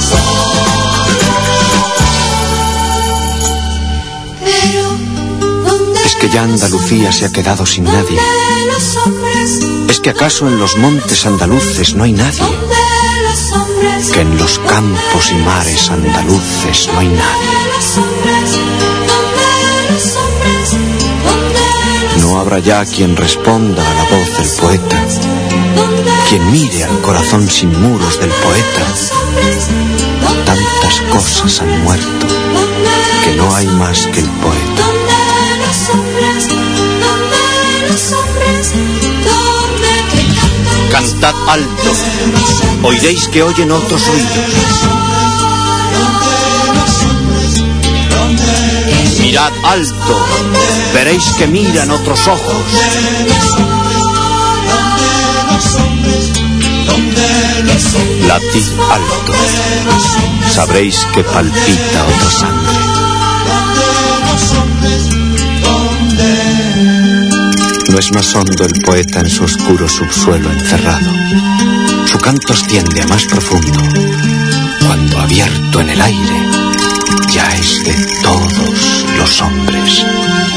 solos. Pero ¿dónde Es que ya Andalucía se ha quedado sin nadie. los hombres? Es que acaso en los montes andaluces no hay nadie. ¿Dónde los hombres? Que en los campos y mares andaluces no hay nadie. los hombres? ¿Dónde los hombres? ¿Dónde los No habrá ya quien responda a la voz del poeta, ¿Dónde quien mire al corazón sin muros del poeta. los hombres? ¿Dónde Tantas cosas han muerto que no hay más que el poeta. ¿Dónde los hombres? ¿Dónde los hombres? ¿Dónde que cantan los Cantad alto, oiréis que oyen otros oídos. Mirad alto, veréis que miran otros ojos. Latid alto, sabréis que palpita otra sangre. No es más hondo el poeta en su oscuro subsuelo encerrado. Su canto asciende a más profundo, cuando abierto en el aire ya es de todos los hombres.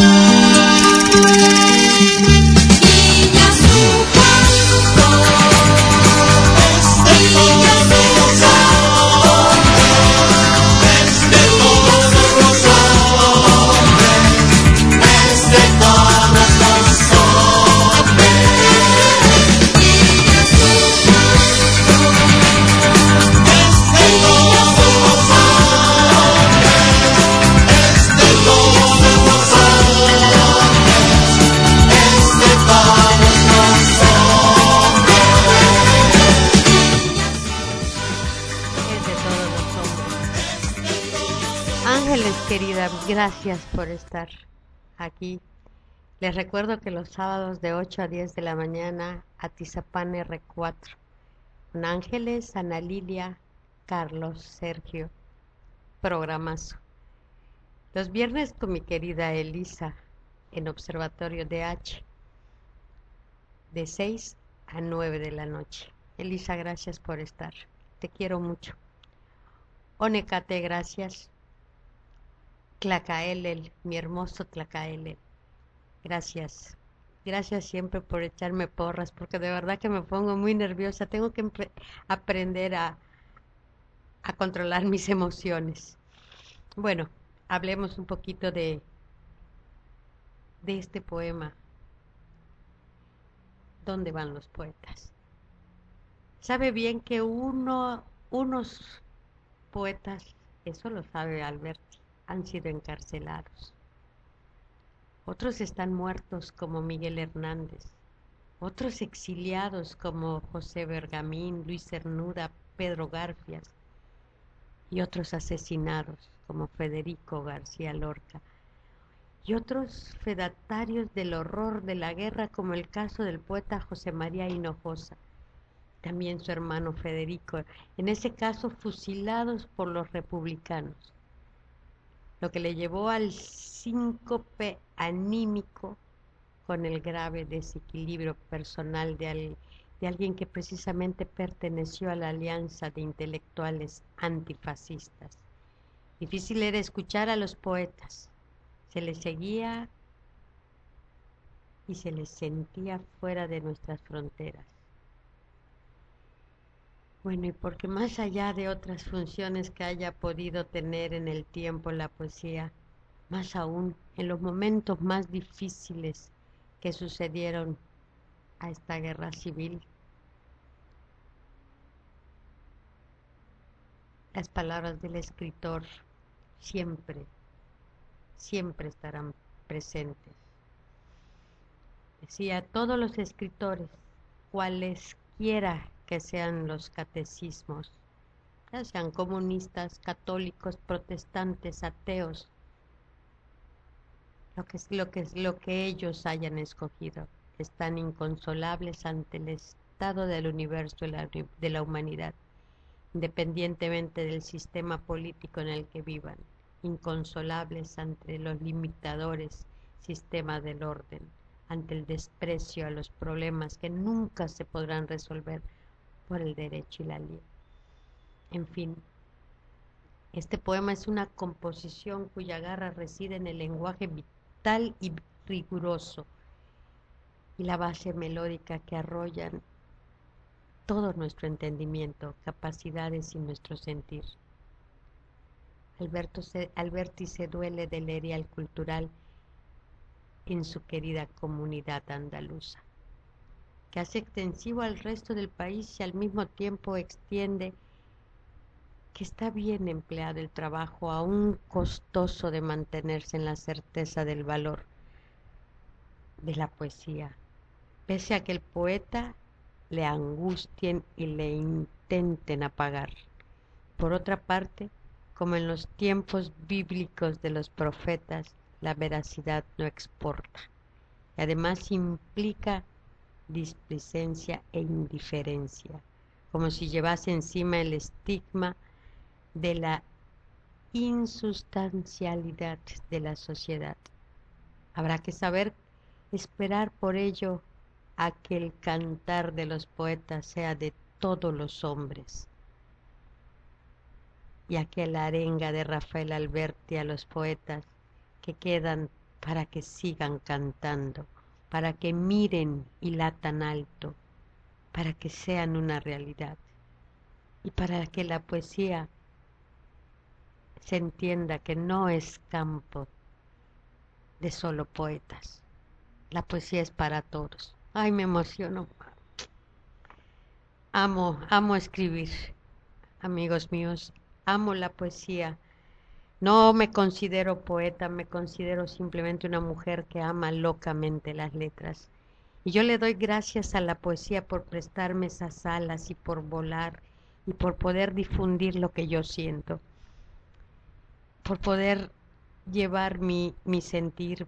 Querida, gracias por estar aquí. Les recuerdo que los sábados de ocho a diez de la mañana, Atizapán R cuatro, Con Ángeles, Ana Lilia, Carlos, Sergio, programazo. Los viernes con mi querida Elisa en Observatorio D H, de seis a nueve de la noche. Elisa, gracias por estar. Te quiero mucho. Onecate, gracias. Tlacaelel, mi hermoso Tlacaelel. Gracias. Gracias siempre por echarme porras, porque de verdad que me pongo muy nerviosa. Tengo que aprender a, a controlar mis emociones. Bueno, hablemos un poquito de, de este poema. ¿Dónde van los poetas? Sabe bien que uno, unos poetas, eso lo sabe Alberti, han sido encarcelados. Otros están muertos como Miguel Hernández, otros exiliados como José Bergamín, Luis Cernuda, Pedro Garfias, y otros asesinados como Federico García Lorca, y otros fedatarios del horror de la guerra como el caso del poeta José María Hinojosa, también su hermano Federico, en ese caso fusilados por los republicanos, lo que le llevó al síncope anímico con el grave desequilibrio personal de, al, de alguien que precisamente perteneció a la alianza de intelectuales antifascistas. Difícil era escuchar a los poetas, se les seguía y se les sentía fuera de nuestras fronteras. Bueno, y porque más allá de otras funciones que haya podido tener en el tiempo la poesía, más aún en los momentos más difíciles que sucedieron a esta guerra civil, las palabras del escritor siempre, siempre estarán presentes. Decía, todos los escritores, cualesquiera que sean los catecismos, ya sean comunistas, católicos, protestantes, ateos, lo que, lo que, lo que ellos hayan escogido, están inconsolables ante el estado del universo y la, de la humanidad, independientemente del sistema político en el que vivan, inconsolables ante los limitadores sistemas del orden, ante el desprecio a los problemas que nunca se podrán resolver por el derecho y la ley. En fin, este poema es una composición cuya garra reside en el lenguaje vital y riguroso y la base melódica que arrollan todo nuestro entendimiento, capacidades y nuestro sentir. Alberto se, Alberti se duele del erial cultural en su querida comunidad andaluza, que hace extensivo al resto del país y al mismo tiempo extiende que está bien empleado el trabajo, aún costoso de mantenerse en la certeza del valor de la poesía, pese a que el poeta le angustien y le intenten apagar. Por otra parte, como en los tiempos bíblicos de los profetas, la veracidad no exporta, y además implica displicencia e indiferencia, como si llevase encima el estigma de la insustancialidad de la sociedad. Habrá que saber esperar por ello a que el cantar de los poetas sea de todos los hombres, y a que la arenga de Rafael Alberti a los poetas que quedan para que sigan cantando, para que miren y latan alto, para que sean una realidad, y para que la poesía se entienda que no es campo de solo poetas. La poesía es para todos. Ay, me emociono. Amo, amo escribir, amigos míos, amo la poesía. No me considero poeta, me considero simplemente una mujer que ama locamente las letras. Y yo le doy gracias a la poesía por prestarme esas alas y por volar y por poder difundir lo que yo siento, por poder llevar mi, mi sentir,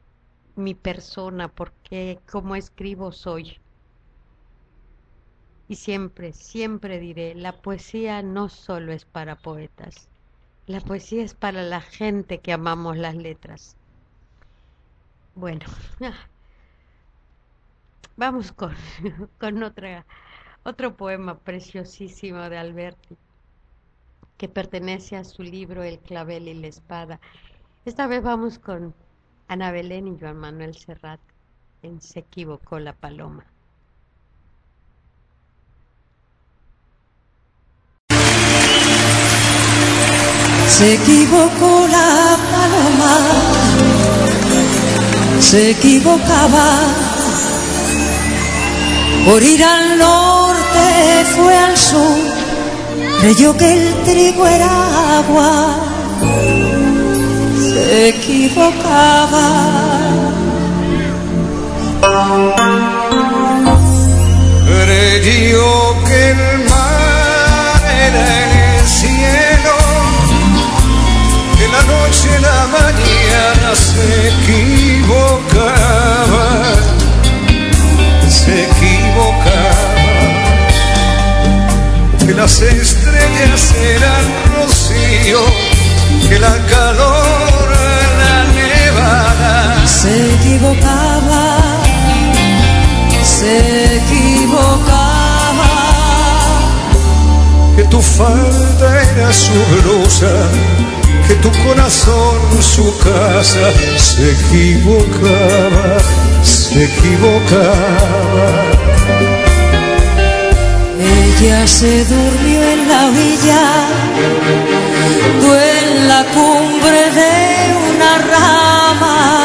mi persona, porque como escribo soy. Y siempre, siempre diré, la poesía no solo es para poetas, la poesía es para la gente que amamos las letras. Bueno, vamos con, con otra, otro poema preciosísimo de Alberti, que pertenece a su libro El clavel y la espada. Esta vez vamos con Ana Belén y Joan Manuel Serrat en Se equivocó la paloma. Se equivocó la paloma, se equivocaba, por ir al norte fue al sur, creyó que el trigo era agua, se equivocaba. Creyó que el mar era el cielo, que la noche y la mañana se equivocaba, se equivocaba, que las estrellas eran rocío, que la calor, la nevada, se equivocaba, se equivocaba, que tu falda era su blusa, que tu corazón su casa, se equivocaba, se equivocaba. Ella se durmió en la orilla, tú en la cumbre de una rama.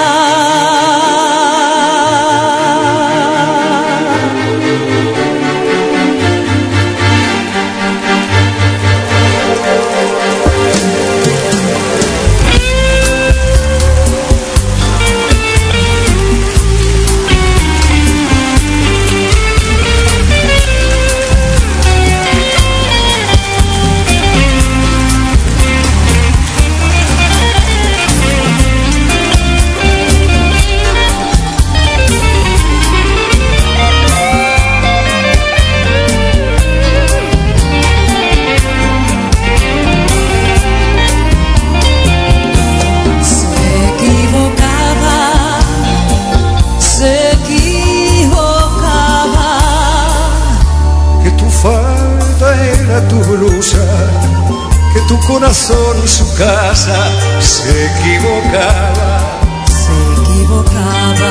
Tu blusa, que tu corazón su casa, se equivocaba, se equivocaba,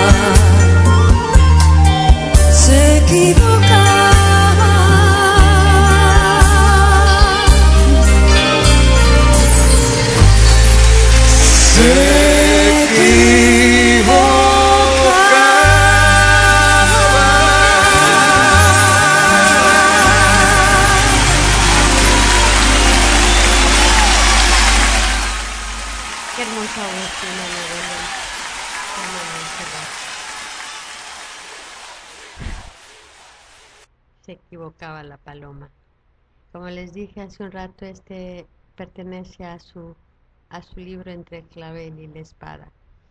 se equivocaba, se equivocaba. Se equivocaba la paloma. Como les dije hace un rato, este pertenece a su a su libro Entre el clavel y la espada.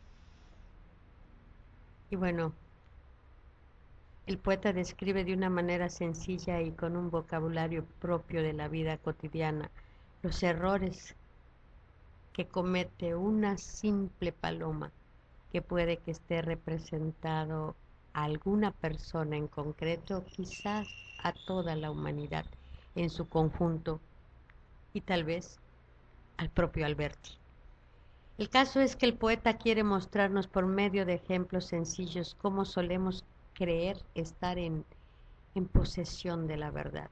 Y bueno, el poeta describe de una manera sencilla y con un vocabulario propio de la vida cotidiana los errores que comete una simple paloma, que puede que esté representado a alguna persona en concreto, quizás a toda la humanidad en su conjunto y tal vez al propio Alberti. El caso es que el poeta quiere mostrarnos por medio de ejemplos sencillos cómo solemos creer estar en, en posesión de la verdad.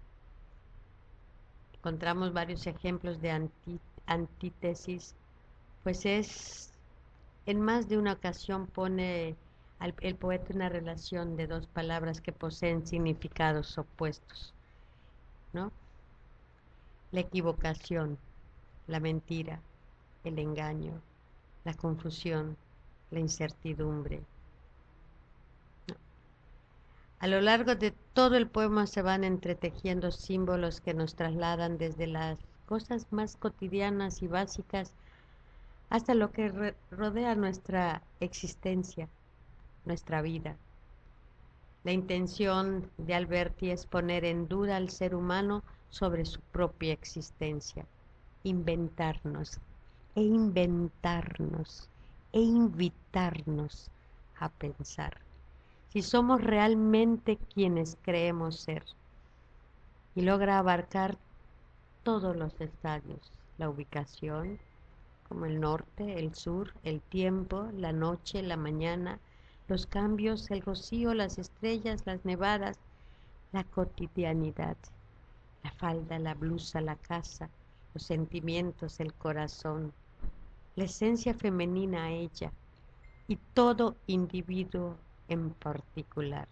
Encontramos varios ejemplos de anti, antítesis, pues es, en más de una ocasión pone al, el poeta una relación de dos palabras que poseen significados opuestos, ¿no? La equivocación, la mentira, el engaño, la confusión, la incertidumbre. ¿No? A lo largo de todo el poema se van entretejiendo símbolos que nos trasladan desde las cosas más cotidianas y básicas hasta lo que re- rodea nuestra existencia, nuestra vida. La intención de Alberti es poner en duda al ser humano sobre su propia existencia, inventarnos e inventarnos e invitarnos a pensar si somos realmente quienes creemos ser, y logra abarcar todos los estadios, la ubicación, como el norte, el sur, el tiempo, la noche, la mañana, los cambios, el rocío, las estrellas, las nevadas, la cotidianidad, la falda, la blusa, la casa, los sentimientos, el corazón, la esencia femenina a ella y todo individuo en particular.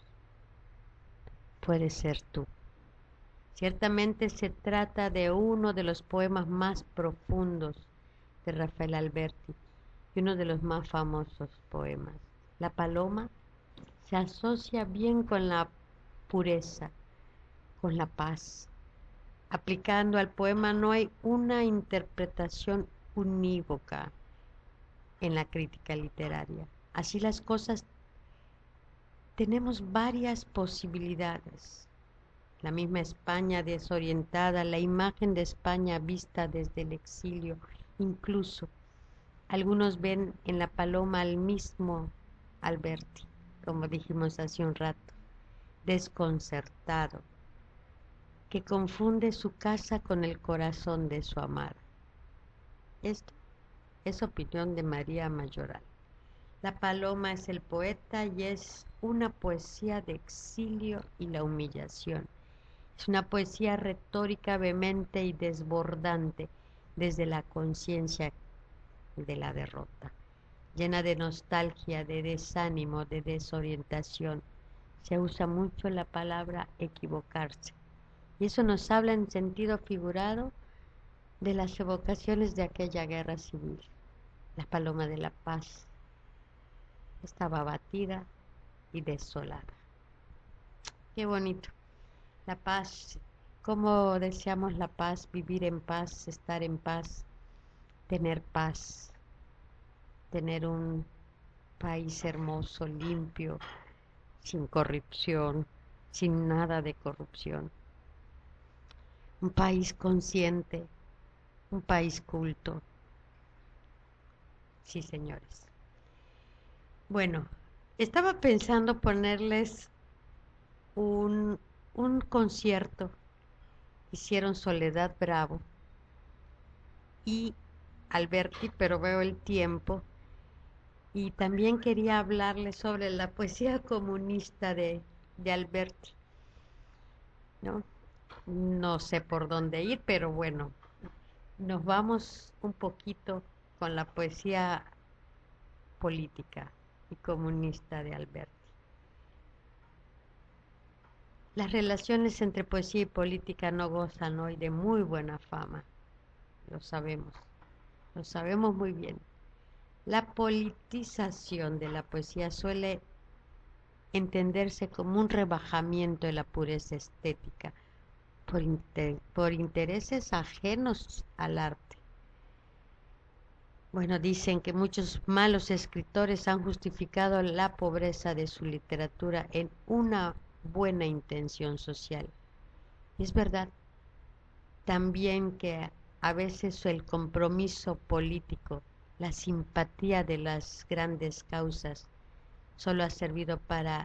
Puede ser tú. Ciertamente se trata de uno de los poemas más profundos de Rafael Alberti y uno de los más famosos poemas. La paloma se asocia bien con la pureza, con la paz. Aplicando al poema no hay una interpretación unívoca en la crítica literaria. Así las cosas, tenemos varias posibilidades. La misma España desorientada, la imagen de España vista desde el exilio, incluso algunos ven en la paloma al mismo Alberti, como dijimos hace un rato, desconcertado, que confunde su casa con el corazón de su amada. Esto es opinión de María Mayoral. La paloma es el poeta y es una poesía de exilio y la humillación. Es una poesía retórica, vehemente y desbordante desde la conciencia de la derrota, llena de nostalgia, de desánimo, de desorientación. Se usa mucho la palabra equivocarse. Y eso nos habla en sentido figurado de las evocaciones de aquella guerra civil. La paloma de la paz estaba abatida y desolada. Qué bonito. La paz, cómo deseamos la paz, vivir en paz, estar en paz, tener paz, tener un país hermoso, limpio, sin corrupción, sin nada de corrupción. Un país consciente, un país culto. Sí, señores. Bueno, estaba pensando ponerles un, un concierto. Hicieron Soledad Bravo y Alberti, pero veo el tiempo. Y también quería hablarles sobre la poesía comunista de, de Alberti, ¿no? No sé por dónde ir, pero bueno, nos vamos un poquito con la poesía política y comunista de Alberti. Las relaciones entre poesía y política no gozan hoy de muy buena fama, lo sabemos, lo sabemos muy bien. La politización de la poesía suele entenderse como un rebajamiento de la pureza estética por, inter, por intereses ajenos al arte. Bueno, dicen que muchos malos escritores han justificado la pobreza de su literatura en una buena intención social. Y es verdad también que a veces el compromiso político, la simpatía de las grandes causas, solo ha servido para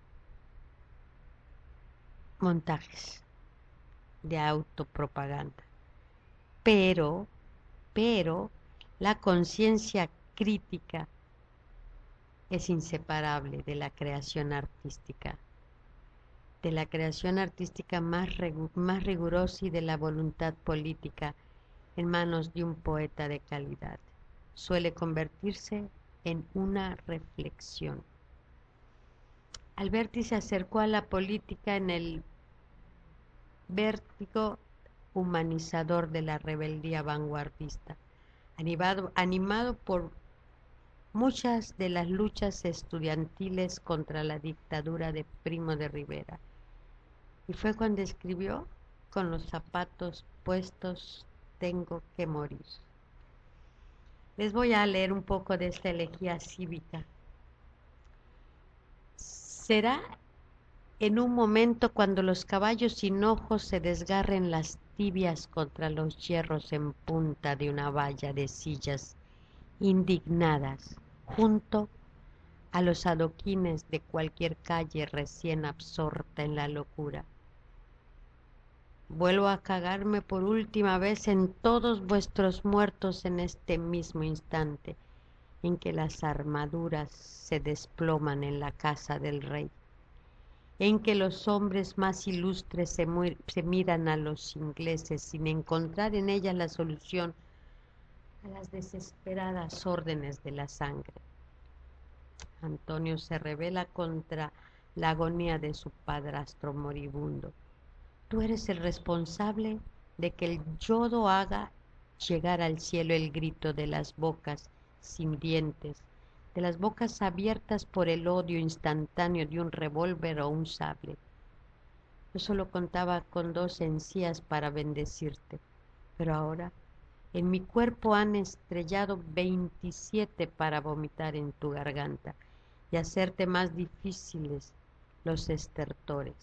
montajes de autopropaganda. Pero, pero, la conciencia crítica es inseparable de la creación artística, de la creación artística más, más rigurosa y de la voluntad política en manos de un poeta de calidad. Suele convertirse en una reflexión. Alberti se acercó a la política en el vértigo humanizador de la rebeldía vanguardista, animado, animado por muchas de las luchas estudiantiles contra la dictadura de Primo de Rivera. Y fue cuando escribió: con los zapatos puestos tengo que morir. Les voy a leer un poco de esta elegía cívica. ¿Será en un momento cuando los caballos sin ojos se desgarren las tibias contra los hierros en punta de una valla de sillas indignadas, junto a los adoquines de cualquier calle recién absorta en la locura. Vuelvo a cagarme por última vez en todos vuestros muertos en este mismo instante en que las armaduras se desploman en la casa del rey, en que los hombres más ilustres se, se miran a los ingleses sin encontrar en ellas la solución a las desesperadas órdenes de la sangre. Antonio se rebela contra la agonía de su padrastro moribundo. Tú eres el responsable de que el yodo haga llegar al cielo el grito de las bocas sin dientes, de las bocas abiertas por el odio instantáneo de un revólver o un sable. Yo solo contaba con dos encías para bendecirte, pero ahora en mi cuerpo han estrellado veintisiete para vomitar en tu garganta y hacerte más difíciles los estertores.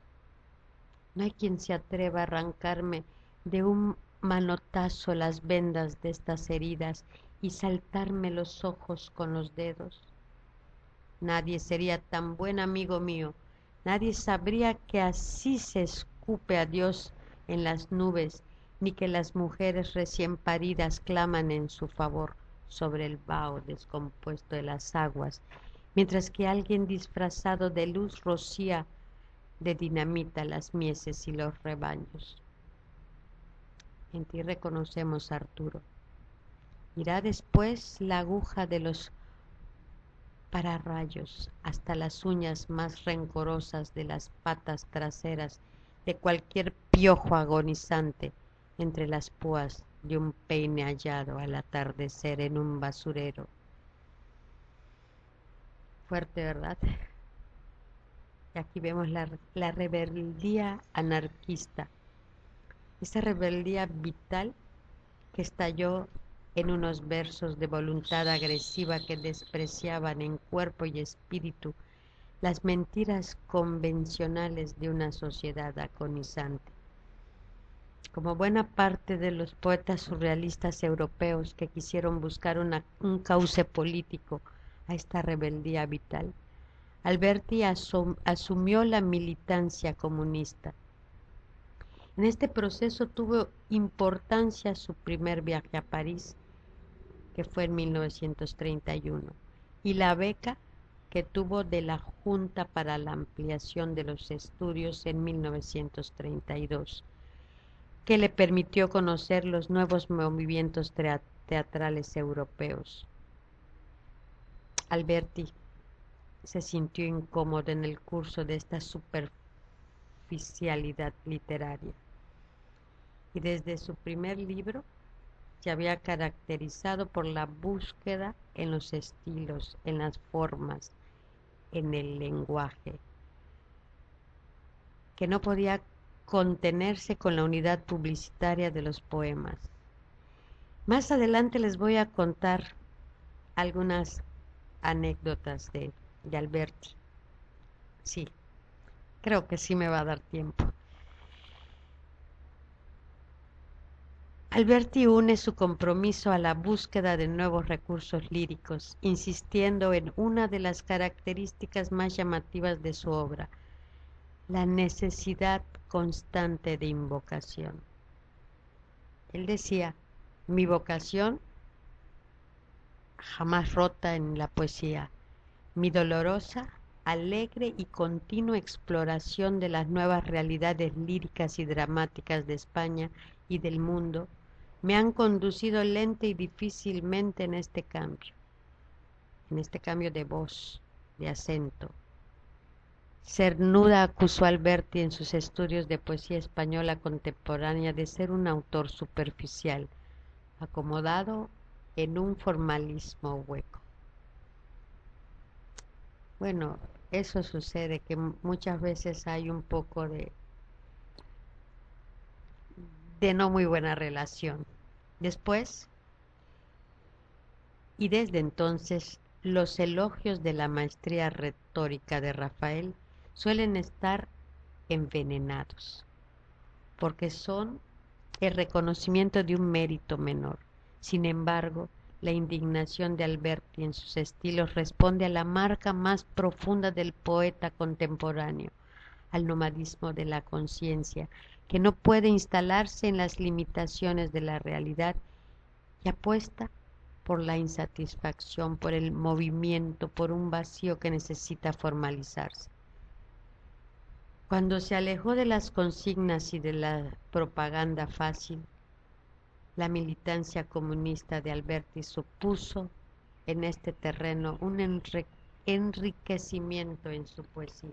No hay quien se atreva a arrancarme de un manotazo las vendas de estas heridas y saltarme los ojos con los dedos. Nadie sería tan buen amigo mío, nadie sabría que así se escupe a Dios en las nubes, ni que las mujeres recién paridas claman en su favor sobre el vaho descompuesto de las aguas, mientras que alguien disfrazado de luz rocía de dinamita las mieses y los rebaños. En ti reconocemos, Arturo. Irá después la aguja de los pararrayos hasta las uñas más rencorosas de las patas traseras de cualquier piojo agonizante entre las púas de un peine hallado al atardecer en un basurero. Fuerte, ¿verdad? Y aquí vemos la, la rebeldía anarquista, esa rebeldía vital que estalló en unos versos de voluntad agresiva que despreciaban en cuerpo y espíritu las mentiras convencionales de una sociedad agonizante. Como buena parte de los poetas surrealistas europeos que quisieron buscar una, un cauce político a esta rebeldía vital, Alberti asum, asumió la militancia comunista. En este proceso tuvo importancia su primer viaje a París, que fue en mil novecientos treinta y uno, y la beca que tuvo de la Junta para la Ampliación de los Estudios en mil novecientos treinta y dos, que le permitió conocer los nuevos movimientos teatrales europeos. Alberti se sintió incómodo en el curso de esta superficialidad literaria, y desde su primer libro se había caracterizado por la búsqueda en los estilos, en las formas, en el lenguaje, que no podía contenerse con la unidad publicitaria de los poemas. Más adelante les voy a contar algunas anécdotas de, de Alberti. Sí, creo que sí me va a dar tiempo. Alberti une su compromiso a la búsqueda de nuevos recursos líricos, insistiendo en una de las características más llamativas de su obra, la necesidad constante de invocación. Él decía, mi vocación jamás rota en la poesía, mi dolorosa, alegre y continua exploración de las nuevas realidades líricas y dramáticas de España y del mundo me han conducido lenta y difícilmente en este cambio, en este cambio de voz, de acento. Cernuda acusó a Alberti en sus estudios de poesía española contemporánea de ser un autor superficial, acomodado en un formalismo hueco. Bueno, eso sucede, que muchas veces hay un poco de de no muy buena relación. Después, y desde entonces, los elogios de la maestría retórica de Rafael suelen estar envenenados, porque son el reconocimiento de un mérito menor. Sin embargo, la indignación de Alberti en sus estilos responde a la marca más profunda del poeta contemporáneo, al nomadismo de la conciencia, que no puede instalarse en las limitaciones de la realidad y apuesta por la insatisfacción, por el movimiento, por un vacío que necesita formalizarse. Cuando se alejó de las consignas y de la propaganda fácil, la militancia comunista de Alberti supuso en este terreno un enri- enriquecimiento en su poesía.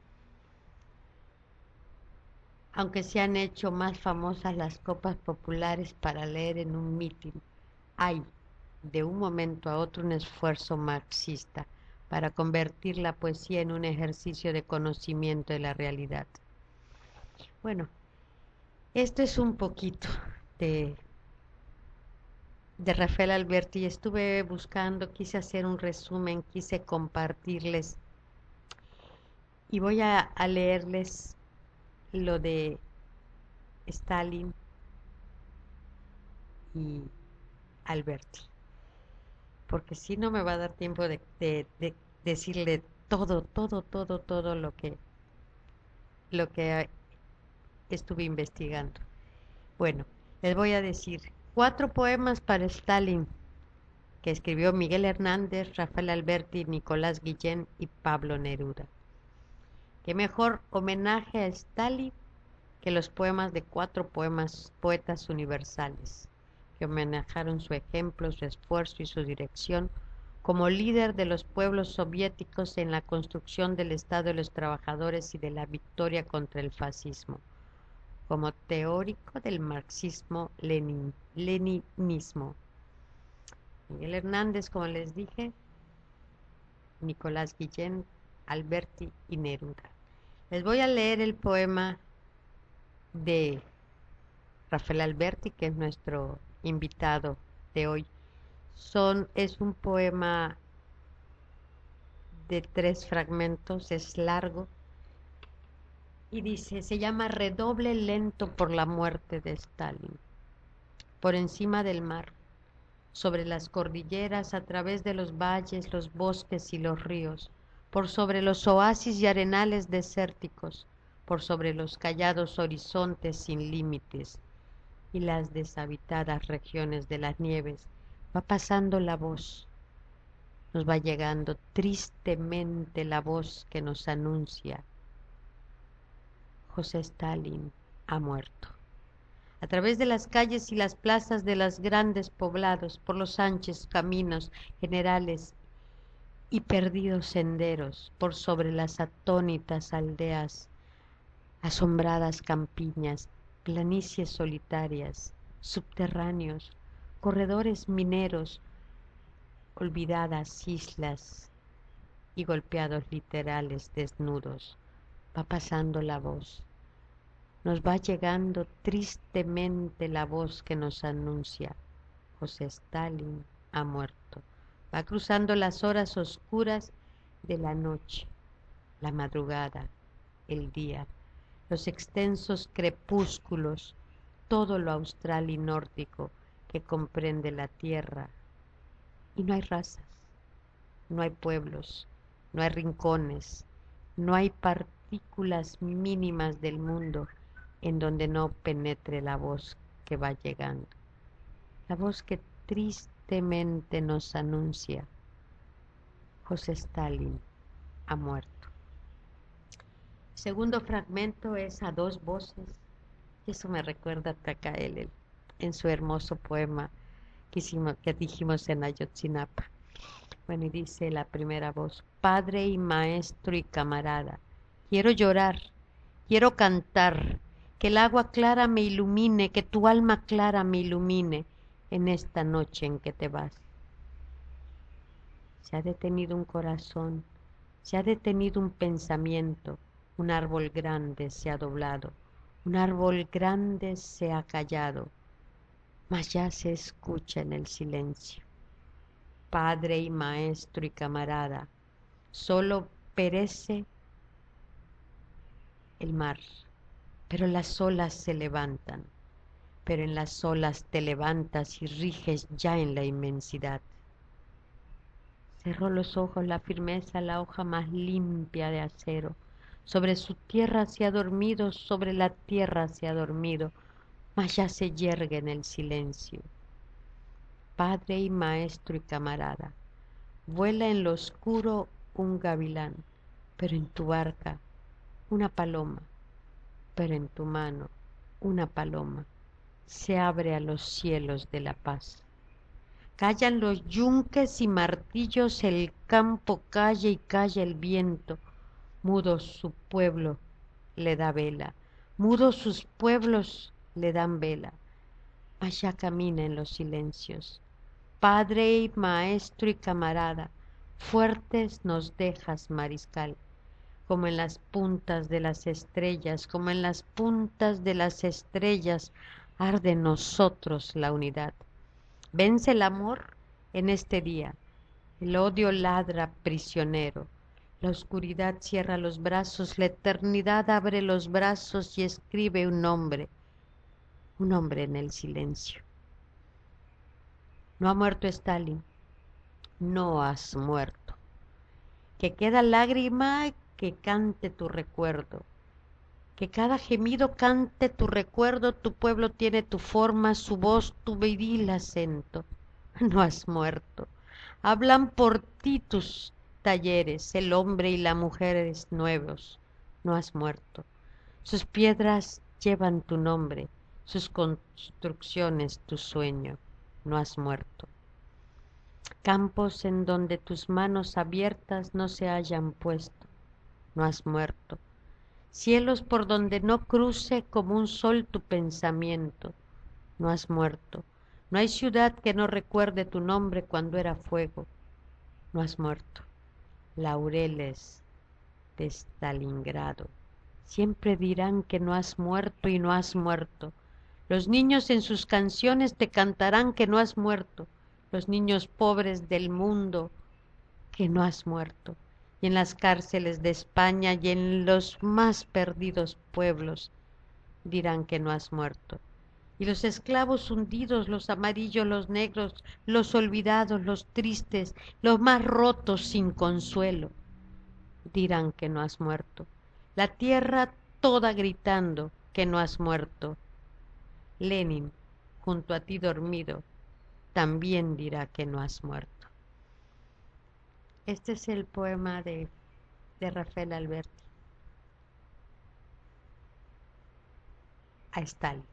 Aunque se han hecho más famosas las copas populares para leer en un mitin, hay de un momento a otro un esfuerzo marxista para convertir la poesía en un ejercicio de conocimiento de la realidad. Bueno, esto es un poquito de, de Rafael Alberti. Estuve buscando, quise hacer un resumen, quise compartirles y voy a, a leerles lo de Stalin y Alberti, porque si no me va a dar tiempo de, de, de decirle todo, todo, todo, todo lo que, lo que estuve investigando. Bueno, les voy a decir cuatro poemas para Stalin que escribió Miguel Hernández, Rafael Alberti, Nicolás Guillén y Pablo Neruda. Qué mejor homenaje a Stalin que los poemas de cuatro poemas, poetas universales, que homenajaron su ejemplo, su esfuerzo y su dirección como líder de los pueblos soviéticos en la construcción del Estado de los Trabajadores y de la victoria contra el fascismo, como teórico del marxismo-leninismo. Miguel Hernández, como les dije, Nicolás Guillén, Alberti y Neruda. Les voy a leer el poema de Rafael Alberti, que es nuestro invitado de hoy. Son, es un poema de tres fragmentos, es largo, y dice, se llama Redoble lento por la muerte de Stalin. Por encima del mar, sobre las cordilleras, a través de los valles, los bosques y los ríos, por sobre los oasis y arenales desérticos, por sobre los callados horizontes sin límites y las deshabitadas regiones de las nieves, va pasando la voz, nos va llegando tristemente la voz que nos anuncia: José Stalin ha muerto. A través de las calles y las plazas de los grandes poblados, por los anchos caminos generales y perdidos senderos, por sobre las atónitas aldeas, asombradas campiñas, planicies solitarias, subterráneos, corredores mineros, olvidadas islas y golpeados literales desnudos, va pasando la voz. Nos va llegando tristemente la voz que nos anuncia: José Stalin ha muerto. Va cruzando las horas oscuras de la noche, la madrugada, el día, los extensos crepúsculos, todo lo austral y nórdico que comprende la tierra. Y no hay razas, no hay pueblos, no hay rincones, no hay partículas mínimas del mundo en donde no penetre la voz que va llegando, la voz que tristemente nos anuncia: José Stalin ha muerto. Segundo fragmento es a dos voces, y eso me recuerda a Takaelel en su hermoso poema que, hicimos, que dijimos en Ayotzinapa. Bueno, y dice la primera voz: Padre y maestro y camarada, quiero llorar, quiero cantar, que el agua clara me ilumine, que tu alma clara me ilumine en esta noche en que te vas. Se ha detenido un corazón, se ha detenido un pensamiento, un árbol grande se ha doblado, un árbol grande se ha callado, mas ya se escucha en el silencio. Padre y maestro y camarada, solo perece el mar, pero las olas se levantan, pero en las olas te levantas y riges ya en la inmensidad. Cerró los ojos la firmeza, la hoja más limpia de acero. Sobre su tierra se ha dormido, sobre la tierra se ha dormido, mas ya se yergue en el silencio. Padre y maestro y camarada, vuela en lo oscuro un gavilán, pero en tu barca una paloma, pero en tu mano una paloma se abre a los cielos de la paz. Callan los yunques y martillos, el campo calla y calla el viento, mudo su pueblo le da vela, mudos sus pueblos le dan vela, mas ya camina en los silencios. Padre y maestro y camarada, fuertes nos dejas, mariscal, como en las puntas de las estrellas, como en las puntas de las estrellas, arde en nosotros la unidad. Vence el amor en este día, el odio ladra prisionero, la oscuridad cierra los brazos, la eternidad abre los brazos y escribe un nombre, un nombre en el silencio. No ha muerto Stalin, no has muerto. Que queda lágrima, que cante tu recuerdo. Que cada gemido cante tu recuerdo, tu pueblo tiene tu forma, su voz, tu viril acento. No has muerto. Hablan por ti tus talleres, el hombre y la mujer nuevos. No has muerto. Sus piedras llevan tu nombre, sus construcciones tu sueño. No has muerto. Campos en donde tus manos abiertas no se hayan puesto. No has muerto. Cielos por donde no cruce como un sol tu pensamiento. No has muerto. No hay ciudad que no recuerde tu nombre cuando era fuego. No has muerto. Laureles de Stalingrado. Siempre dirán que no has muerto y no has muerto. Los niños en sus canciones te cantarán que no has muerto. Los niños pobres del mundo que no has muerto. Y en las cárceles de España y en los más perdidos pueblos dirán que no has muerto. Y los esclavos hundidos, los amarillos, los negros, los olvidados, los tristes, los más rotos sin consuelo, dirán que no has muerto. La tierra toda gritando que no has muerto. Lenin, junto a ti dormido, también dirá que no has muerto. Este es el poema de, de Rafael Alberti a Stalin.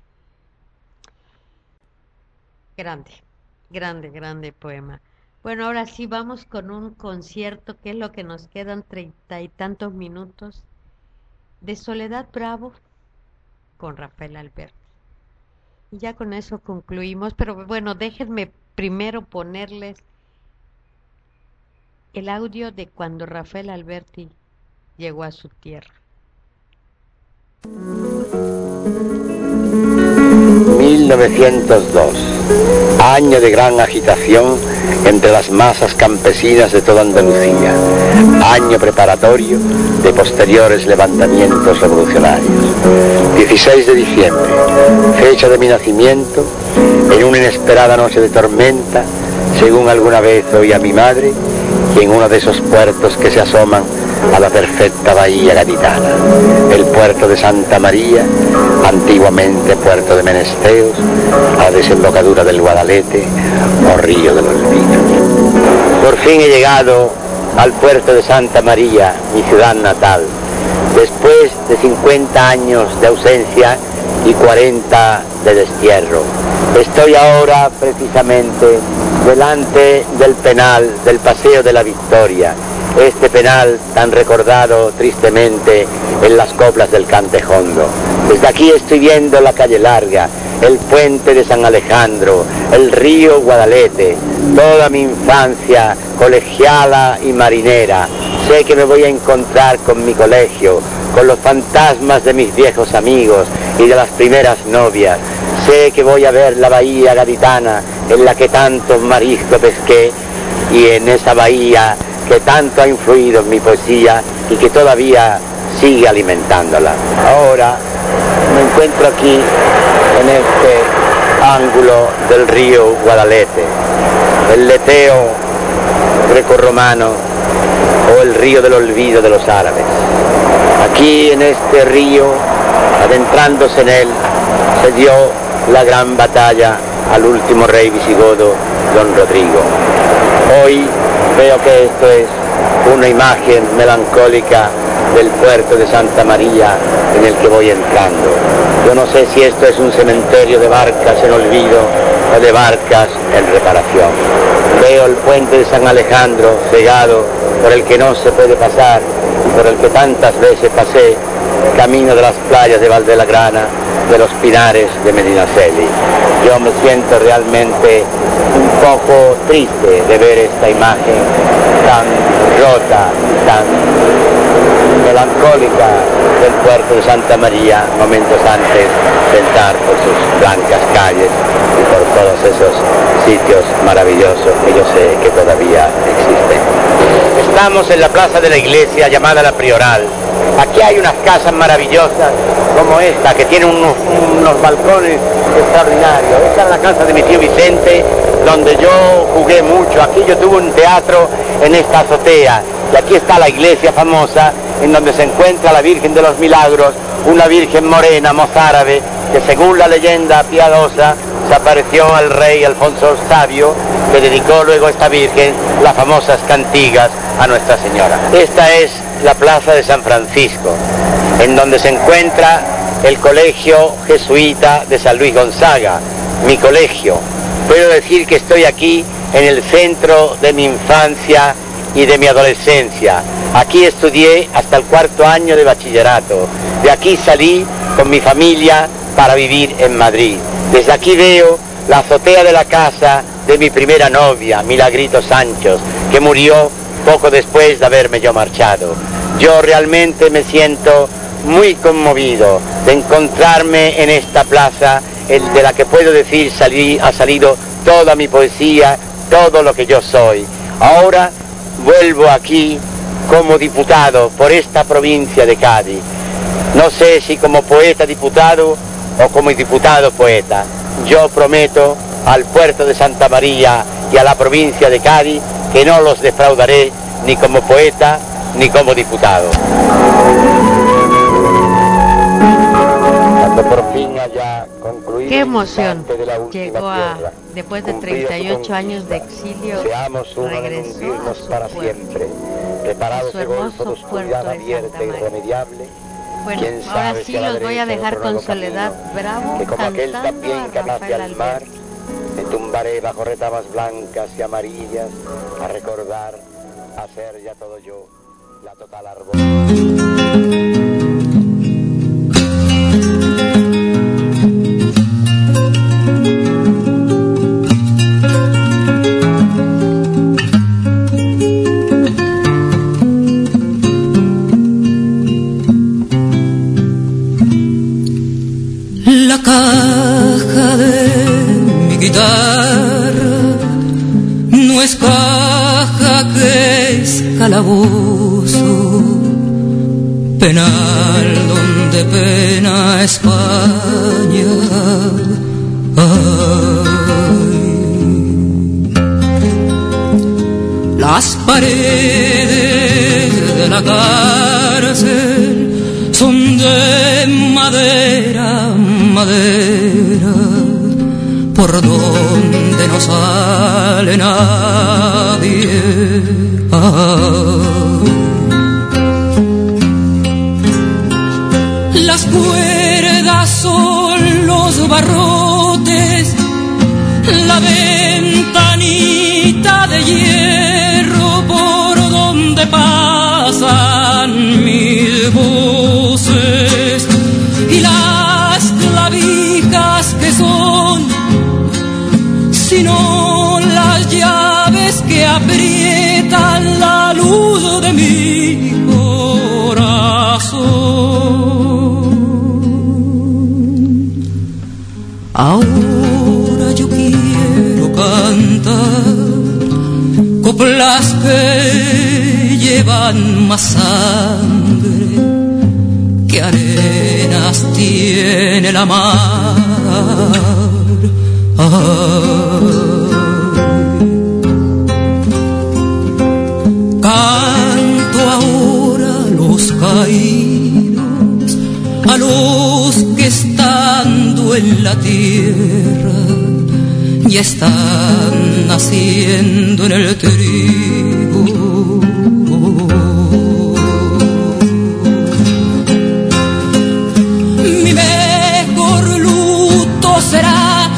Grande, grande, grande poema. Bueno, ahora sí vamos con un concierto, que es lo que nos quedan treinta y tantos minutos, de Soledad Bravo con Rafael Alberti. Y ya con eso concluimos, pero bueno, déjenme primero ponerles el audio de cuando Rafael Alberti llegó a su tierra. mil novecientos dos, año de gran agitación entre las masas campesinas de toda Andalucía, año preparatorio de posteriores levantamientos revolucionarios. dieciséis de diciembre, fecha de mi nacimiento, en una inesperada noche de tormenta, según alguna vez oí a mi madre, y en uno de esos puertos que se asoman a la perfecta bahía gaditana, el puerto de Santa María, antiguamente puerto de Menesteos, a la desembocadura del Guadalete o río del Olvido. Por fin he llegado al puerto de Santa María, mi ciudad natal, después de cincuenta años de ausencia y cuarenta de destierro. Estoy ahora precisamente delante del penal del Paseo de la Victoria, este penal tan recordado tristemente en las coplas del Cantejondo. Desde aquí estoy viendo la calle Larga, el puente de San Alejandro, el río Guadalete, toda mi infancia colegiala y marinera. Sé que me voy a encontrar con mi colegio, con los fantasmas de mis viejos amigos y de las primeras novias. Sé que voy a ver la bahía gaditana en la que tanto marisco pesqué, y en esa bahía que tanto ha influido en mi poesía y que todavía sigue alimentándola. Ahora me encuentro aquí en este ángulo del río Guadalete, el leteo grecorromano o el río del olvido de los árabes. Aquí en este río, adentrándose en él, se dio la gran batalla al último rey visigodo, don Rodrigo. Hoy veo que esto es una imagen melancólica del puerto de Santa María en el que voy entrando. Yo no sé si esto es un cementerio de barcas en olvido o de barcas en reparación. Veo el puente de San Alejandro cegado, por el que no se puede pasar y por el que tantas veces pasé, camino de las playas de Valdelagrana, de los Pinares de Medinaceli. Yo me siento realmente un poco triste de ver esta imagen tan rota, tan melancólica del puerto de Santa María, momentos antes de entrar por sus blancas calles y por todos esos sitios maravillosos que yo sé que todavía existen. Estamos en la plaza de la iglesia llamada La Prioral. Aquí hay unas casas maravillosas como esta, que tiene unos, unos balcones extraordinarios. Esta es la casa de mi tío Vicente, donde yo jugué mucho. Aquí yo tuve un teatro en esta azotea. Y aquí está la iglesia famosa, en donde se encuentra la Virgen de los Milagros, una virgen morena, mozárabe, que según la leyenda piadosa se apareció al rey Alfonso el Sabio, que dedicó luego a esta virgen las famosas cantigas a Nuestra Señora. Esta es la plaza de San Francisco, en donde se encuentra el colegio jesuita de San Luis Gonzaga, mi colegio. Puedo decir que estoy aquí en el centro de mi infancia y de mi adolescencia. Aquí estudié hasta el cuarto año de bachillerato. De aquí salí con mi familia para vivir en Madrid. Desde aquí veo la azotea de la casa de mi primera novia, Milagrito Sanchos, que murió poco después de haberme yo marchado. Yo realmente me siento muy conmovido de encontrarme en esta plaza, el de la que puedo decir salí, ha salido toda mi poesía, todo lo que yo soy. Ahora vuelvo aquí como diputado por esta provincia de Cádiz. No sé si como poeta diputado o como diputado poeta. Yo prometo al puerto de Santa María y a la provincia de Cádiz que no los defraudaré ni como poeta ni como diputado. Cuando por fin haya concluido qué emoción. De la llegó a, tierra, después de treinta y ocho años de exilio, regresó a su para pueblo, siempre, preparados su de golfo de hermoso oscuridad puerto de abierta Santa e María. irremediable. Bueno, ¿Quién ahora sabe sí si a la los voy a derecha dejar otro con nuevo Soledad camino, Bravo que como aquel cantando también a que nace Rafael al mar, Alberti. me tumbaré bajo retamas blancas y amarillas a recordar, a ser ya todo yo, la total armonía. La caja de mi guitarra no es caja, que es calabozo, penal donde pena España. Ay. Las paredes de la cárcel son de madera, madera, por donde no sale nadie. Ay. Las cuerdas son los barrotes, la ventanita de hierro por donde pasan mis voces, y las clavijas que son, sino las llaves que aprietan la luz de mi corazón. Ahora yo quiero cantar coplas que llevan más sangre, qué arenas tiene la mar. Ay. Canto ahora a los caídos, a los que estando en la tierra ya están naciendo en el trigo. Mi mejor luto será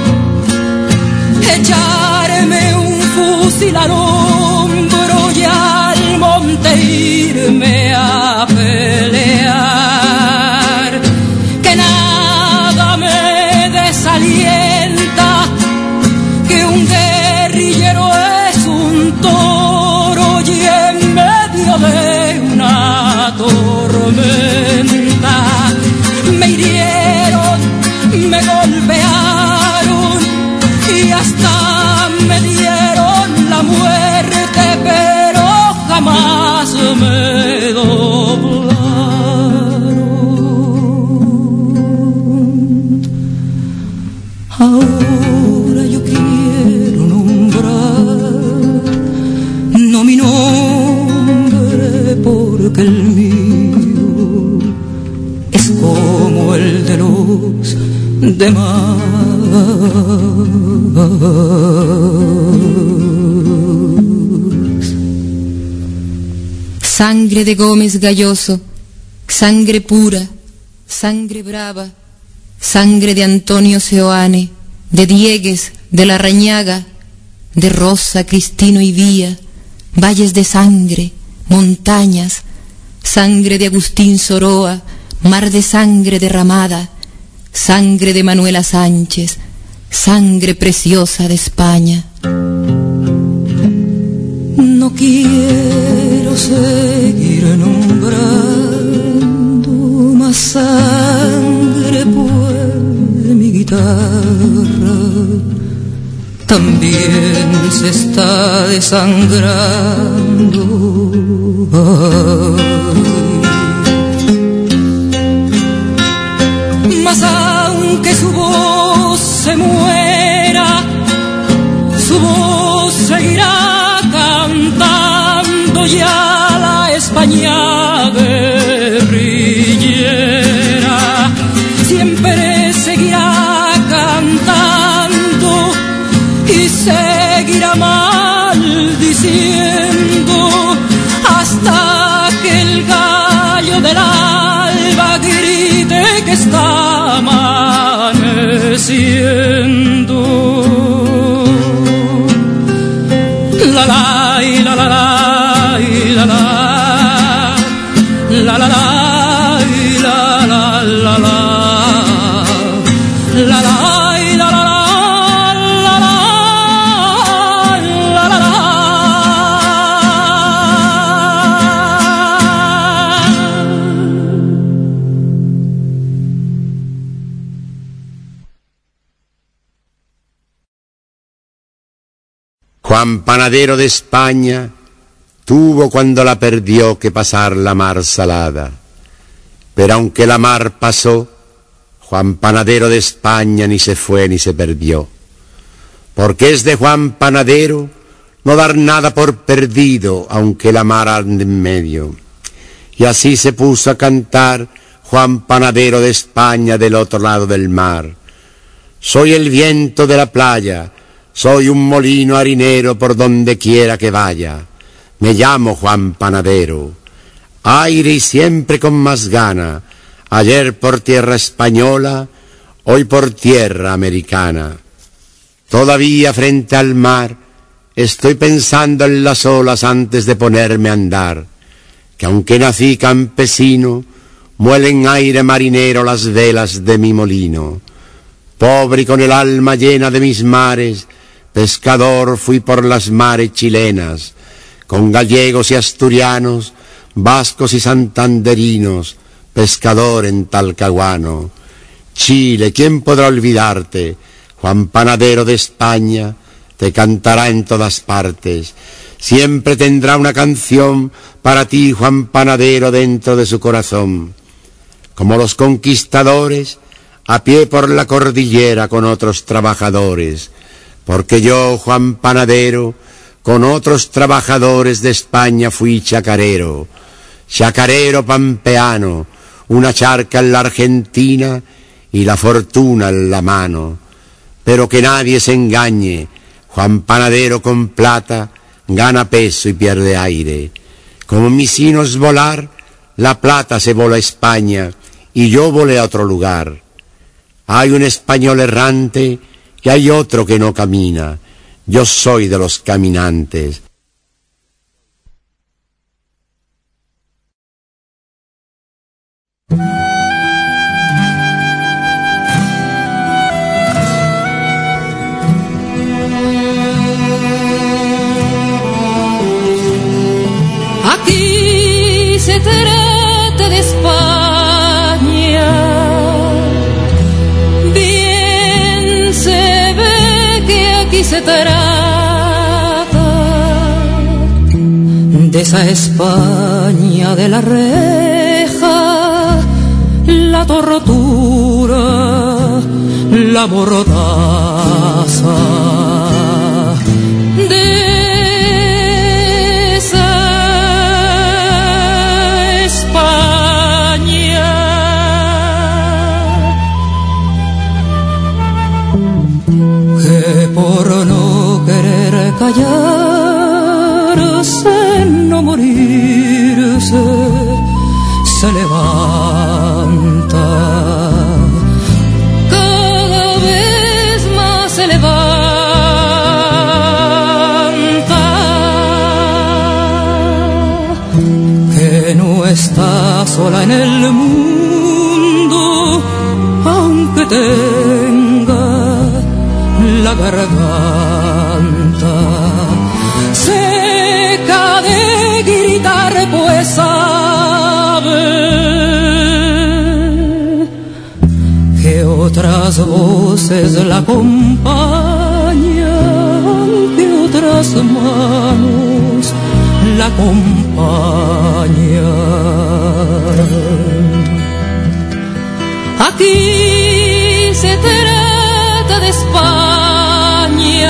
echarme un fusil al hombro y al monte irme a pelear. Que nada me desalienta, que un guerrillero es un toro y en medio de una tormenta me hirieron, me golpearon y hasta me dieron la muerte, pero jamás me doblaron. Ahora yo quiero nombrar, no mi nombre, porque el mío es como el de los demás. Sangre de Gómez Galloso, sangre pura, sangre brava, sangre de Antonio Seoane, de Diegues, de Larrañaga, de Rosa, Cristino y Vía, valles de sangre, montañas, sangre de Agustín Soroa, mar de sangre derramada, sangre de Manuela Sánchez, sangre preciosa de España. No quiero seguir nombrando más sangre, pues mi guitarra también se está desangrando. Ay. Mas aunque su voz se muera, su voz seguirá cantando ya la España guerrillera. Siempre seguirá cantando y seguirá maldiciendo hasta que el gallo del alba grite que está amaneciendo. La la y la la la y la la la la la y la la la la la la y la la la la la la la. Juan Panadero de España tuvo cuando la perdió que pasar la mar salada, pero aunque la mar pasó, Juan Panadero de España ni se fue ni se perdió, porque es de Juan Panadero no dar nada por perdido, aunque la mar ande en medio. Y así se puso a cantar Juan Panadero de España del otro lado del mar. Soy el viento de la playa, soy un molino harinero por donde quiera que vaya. Me llamo Juan Panadero, aire y siempre con más gana, ayer por tierra española, hoy por tierra americana. Todavía frente al mar estoy pensando en las olas antes de ponerme a andar, que aunque nací campesino, muelen aire marinero las velas de mi molino. Pobre y con el alma llena de mis mares, pescador fui por las mares chilenas, con gallegos y asturianos, vascos y santanderinos, pescador en Talcahuano. Chile, ¿quién podrá olvidarte? Juan Panadero de España te cantará en todas partes. Siempre tendrá una canción para ti, Juan Panadero, dentro de su corazón. como los conquistadores, a pie por la cordillera con otros trabajadores, porque yo, Juan Panadero, con otros trabajadores de España fui chacarero, chacarero pampeano, una charca en la Argentina y la fortuna en la mano. Pero que nadie se engañe, Juan Panadero con plata gana peso y pierde aire. Como mis sinos volar, la plata se voló a España y yo volé a otro lugar. Hay un español errante y hay otro que no camina. Yo soy de los caminantes. Aquí se trata de España, bien se ve que aquí se trata de esa España de la reja, la tortura, la mordaza, de por no querer callarse, no morirse, se levanta, cada vez más se levanta, que no está sola en el mundo, aunque tenga la garganta seca de gritar, pues sabe que otras voces la acompañan, que otras manos la acompañan. Aquí se trata de España,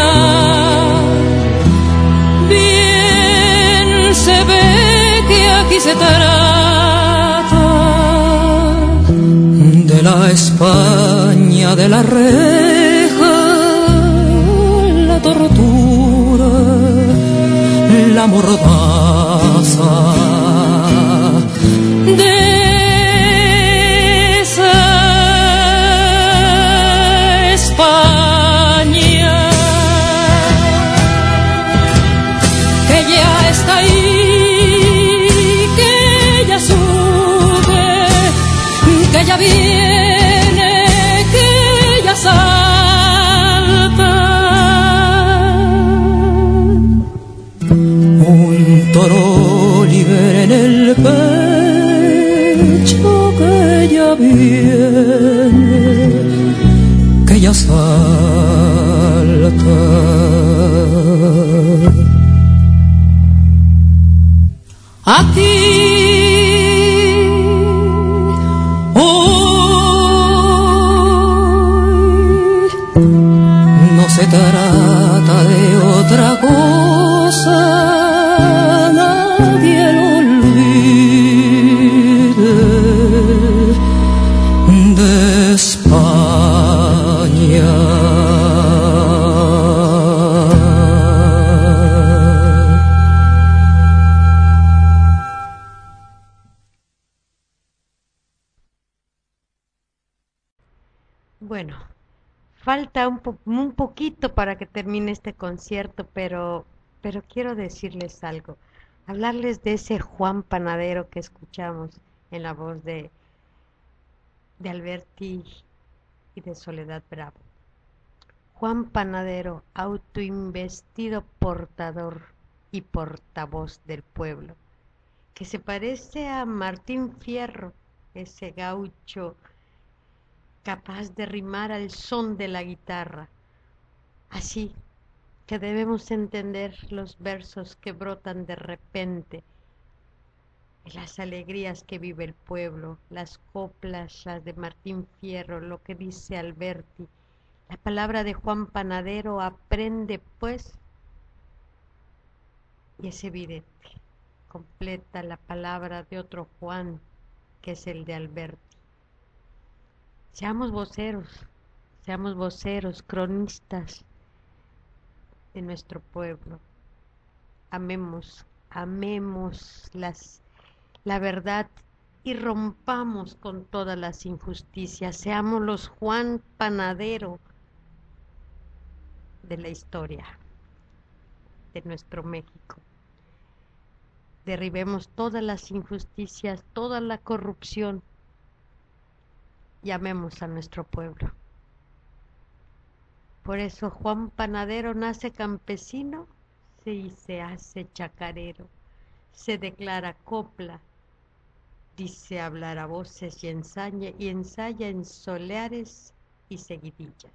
bien se ve que aquí se trata de la España de la reja, la tortura, la mordaza, de España, que ya está ahí, que ya sube, que ya viene, que ya salta. Un toro libre en el pecho, que ya viene, que ya salta. Aquí hoy no se trata de otra cosa, nadie lo olvide, de España. Bueno, falta un, po un poquito para que termine este concierto, pero, pero quiero decirles algo, hablarles de ese Juan Panadero que escuchamos en la voz de, de Alberti y de Soledad Bravo. Juan Panadero, autoinvestido portador y portavoz del pueblo, que se parece a Martín Fierro, ese gaucho capaz de rimar al son de la guitarra. Así que debemos entender los versos que brotan de repente y las alegrías que vive el pueblo, las coplas, las de Martín Fierro, lo que dice Alberti, la palabra de Juan Panadero, aprende pues, y es evidente, completa la palabra de otro Juan, que es el de Alberti. Seamos voceros, seamos voceros, cronistas de nuestro pueblo. Amemos, amemos las, la verdad y rompamos con todas las injusticias. Seamos los Juan Panadero de la historia de nuestro México. Derribemos todas las injusticias, toda la corrupción y amemos a nuestro pueblo. Por eso Juan Panadero nace campesino y se hace chacarero, se declara copla, dice hablar a voces y ensaya, y ensaya en soleares y seguidillas.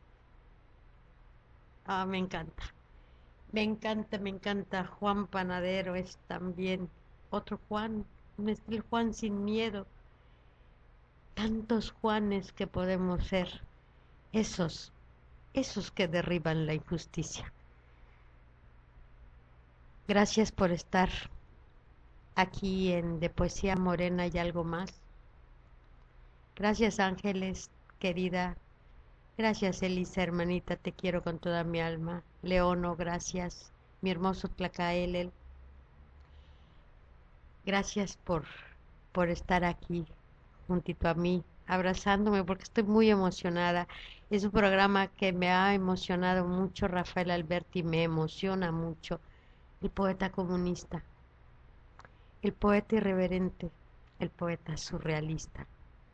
Ah, me encanta, me encanta, me encanta. Juan Panadero es también otro Juan, no es el Juan sin miedo. Tantos Juanes que podemos ser, esos, esos que derriban la injusticia. Gracias por estar aquí en De Poesía Morena y algo más. Gracias, Ángeles, querida. Gracias, Elisa, hermanita, te quiero con toda mi alma. Leono, gracias. Mi hermoso Tlacaelel. Gracias por, por estar aquí juntito a mí, abrazándome, porque estoy muy emocionada. Es un programa que me ha emocionado mucho, Rafael Alberti, me emociona mucho. El poeta comunista, el poeta irreverente, el poeta surrealista.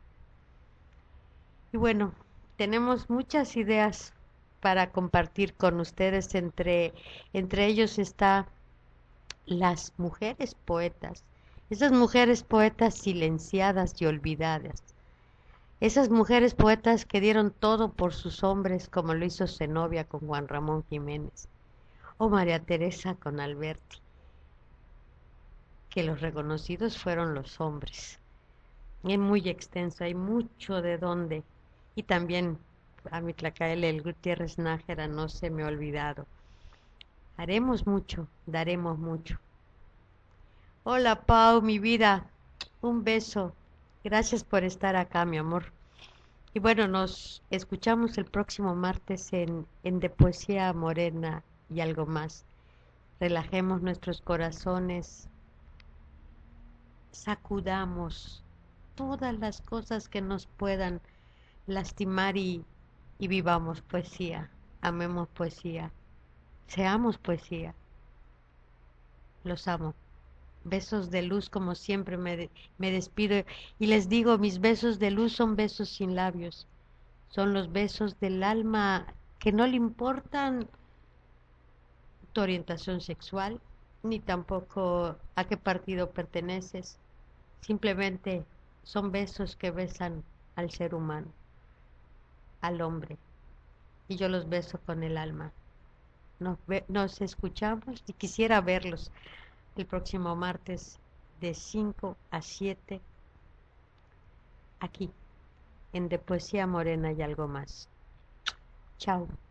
Y bueno, tenemos muchas ideas para compartir con ustedes. Entre, entre ellos está las mujeres poetas, esas mujeres poetas silenciadas y olvidadas, esas mujeres poetas que dieron todo por sus hombres, como lo hizo Zenobia con Juan Ramón Jiménez, o María Teresa con Alberti, que los reconocidos fueron los hombres. Es muy extenso, hay mucho de dónde. Y también a mi Tlacael, el Gutiérrez Nájera, no se me ha olvidado. Haremos mucho, daremos mucho. Hola, Pau, mi vida, un beso. Gracias por estar acá, mi amor. Y bueno, nos escuchamos el próximo martes en, en De Poesía Morena y algo más. Relajemos nuestros corazones, sacudamos todas las cosas que nos puedan lastimar y, y vivamos poesía, amemos poesía, seamos poesía. Los amo. Besos de luz, como siempre me, de, me despido y les digo, mis besos de luz son besos sin labios, son los besos del alma que no le importan tu orientación sexual, ni tampoco a qué partido perteneces, simplemente son besos que besan al ser humano, al hombre, y yo los beso con el alma. Nos, ve, nos escuchamos y quisiera verlos el próximo martes de cinco a siete aquí en De Poesía Morena y algo más. Chao.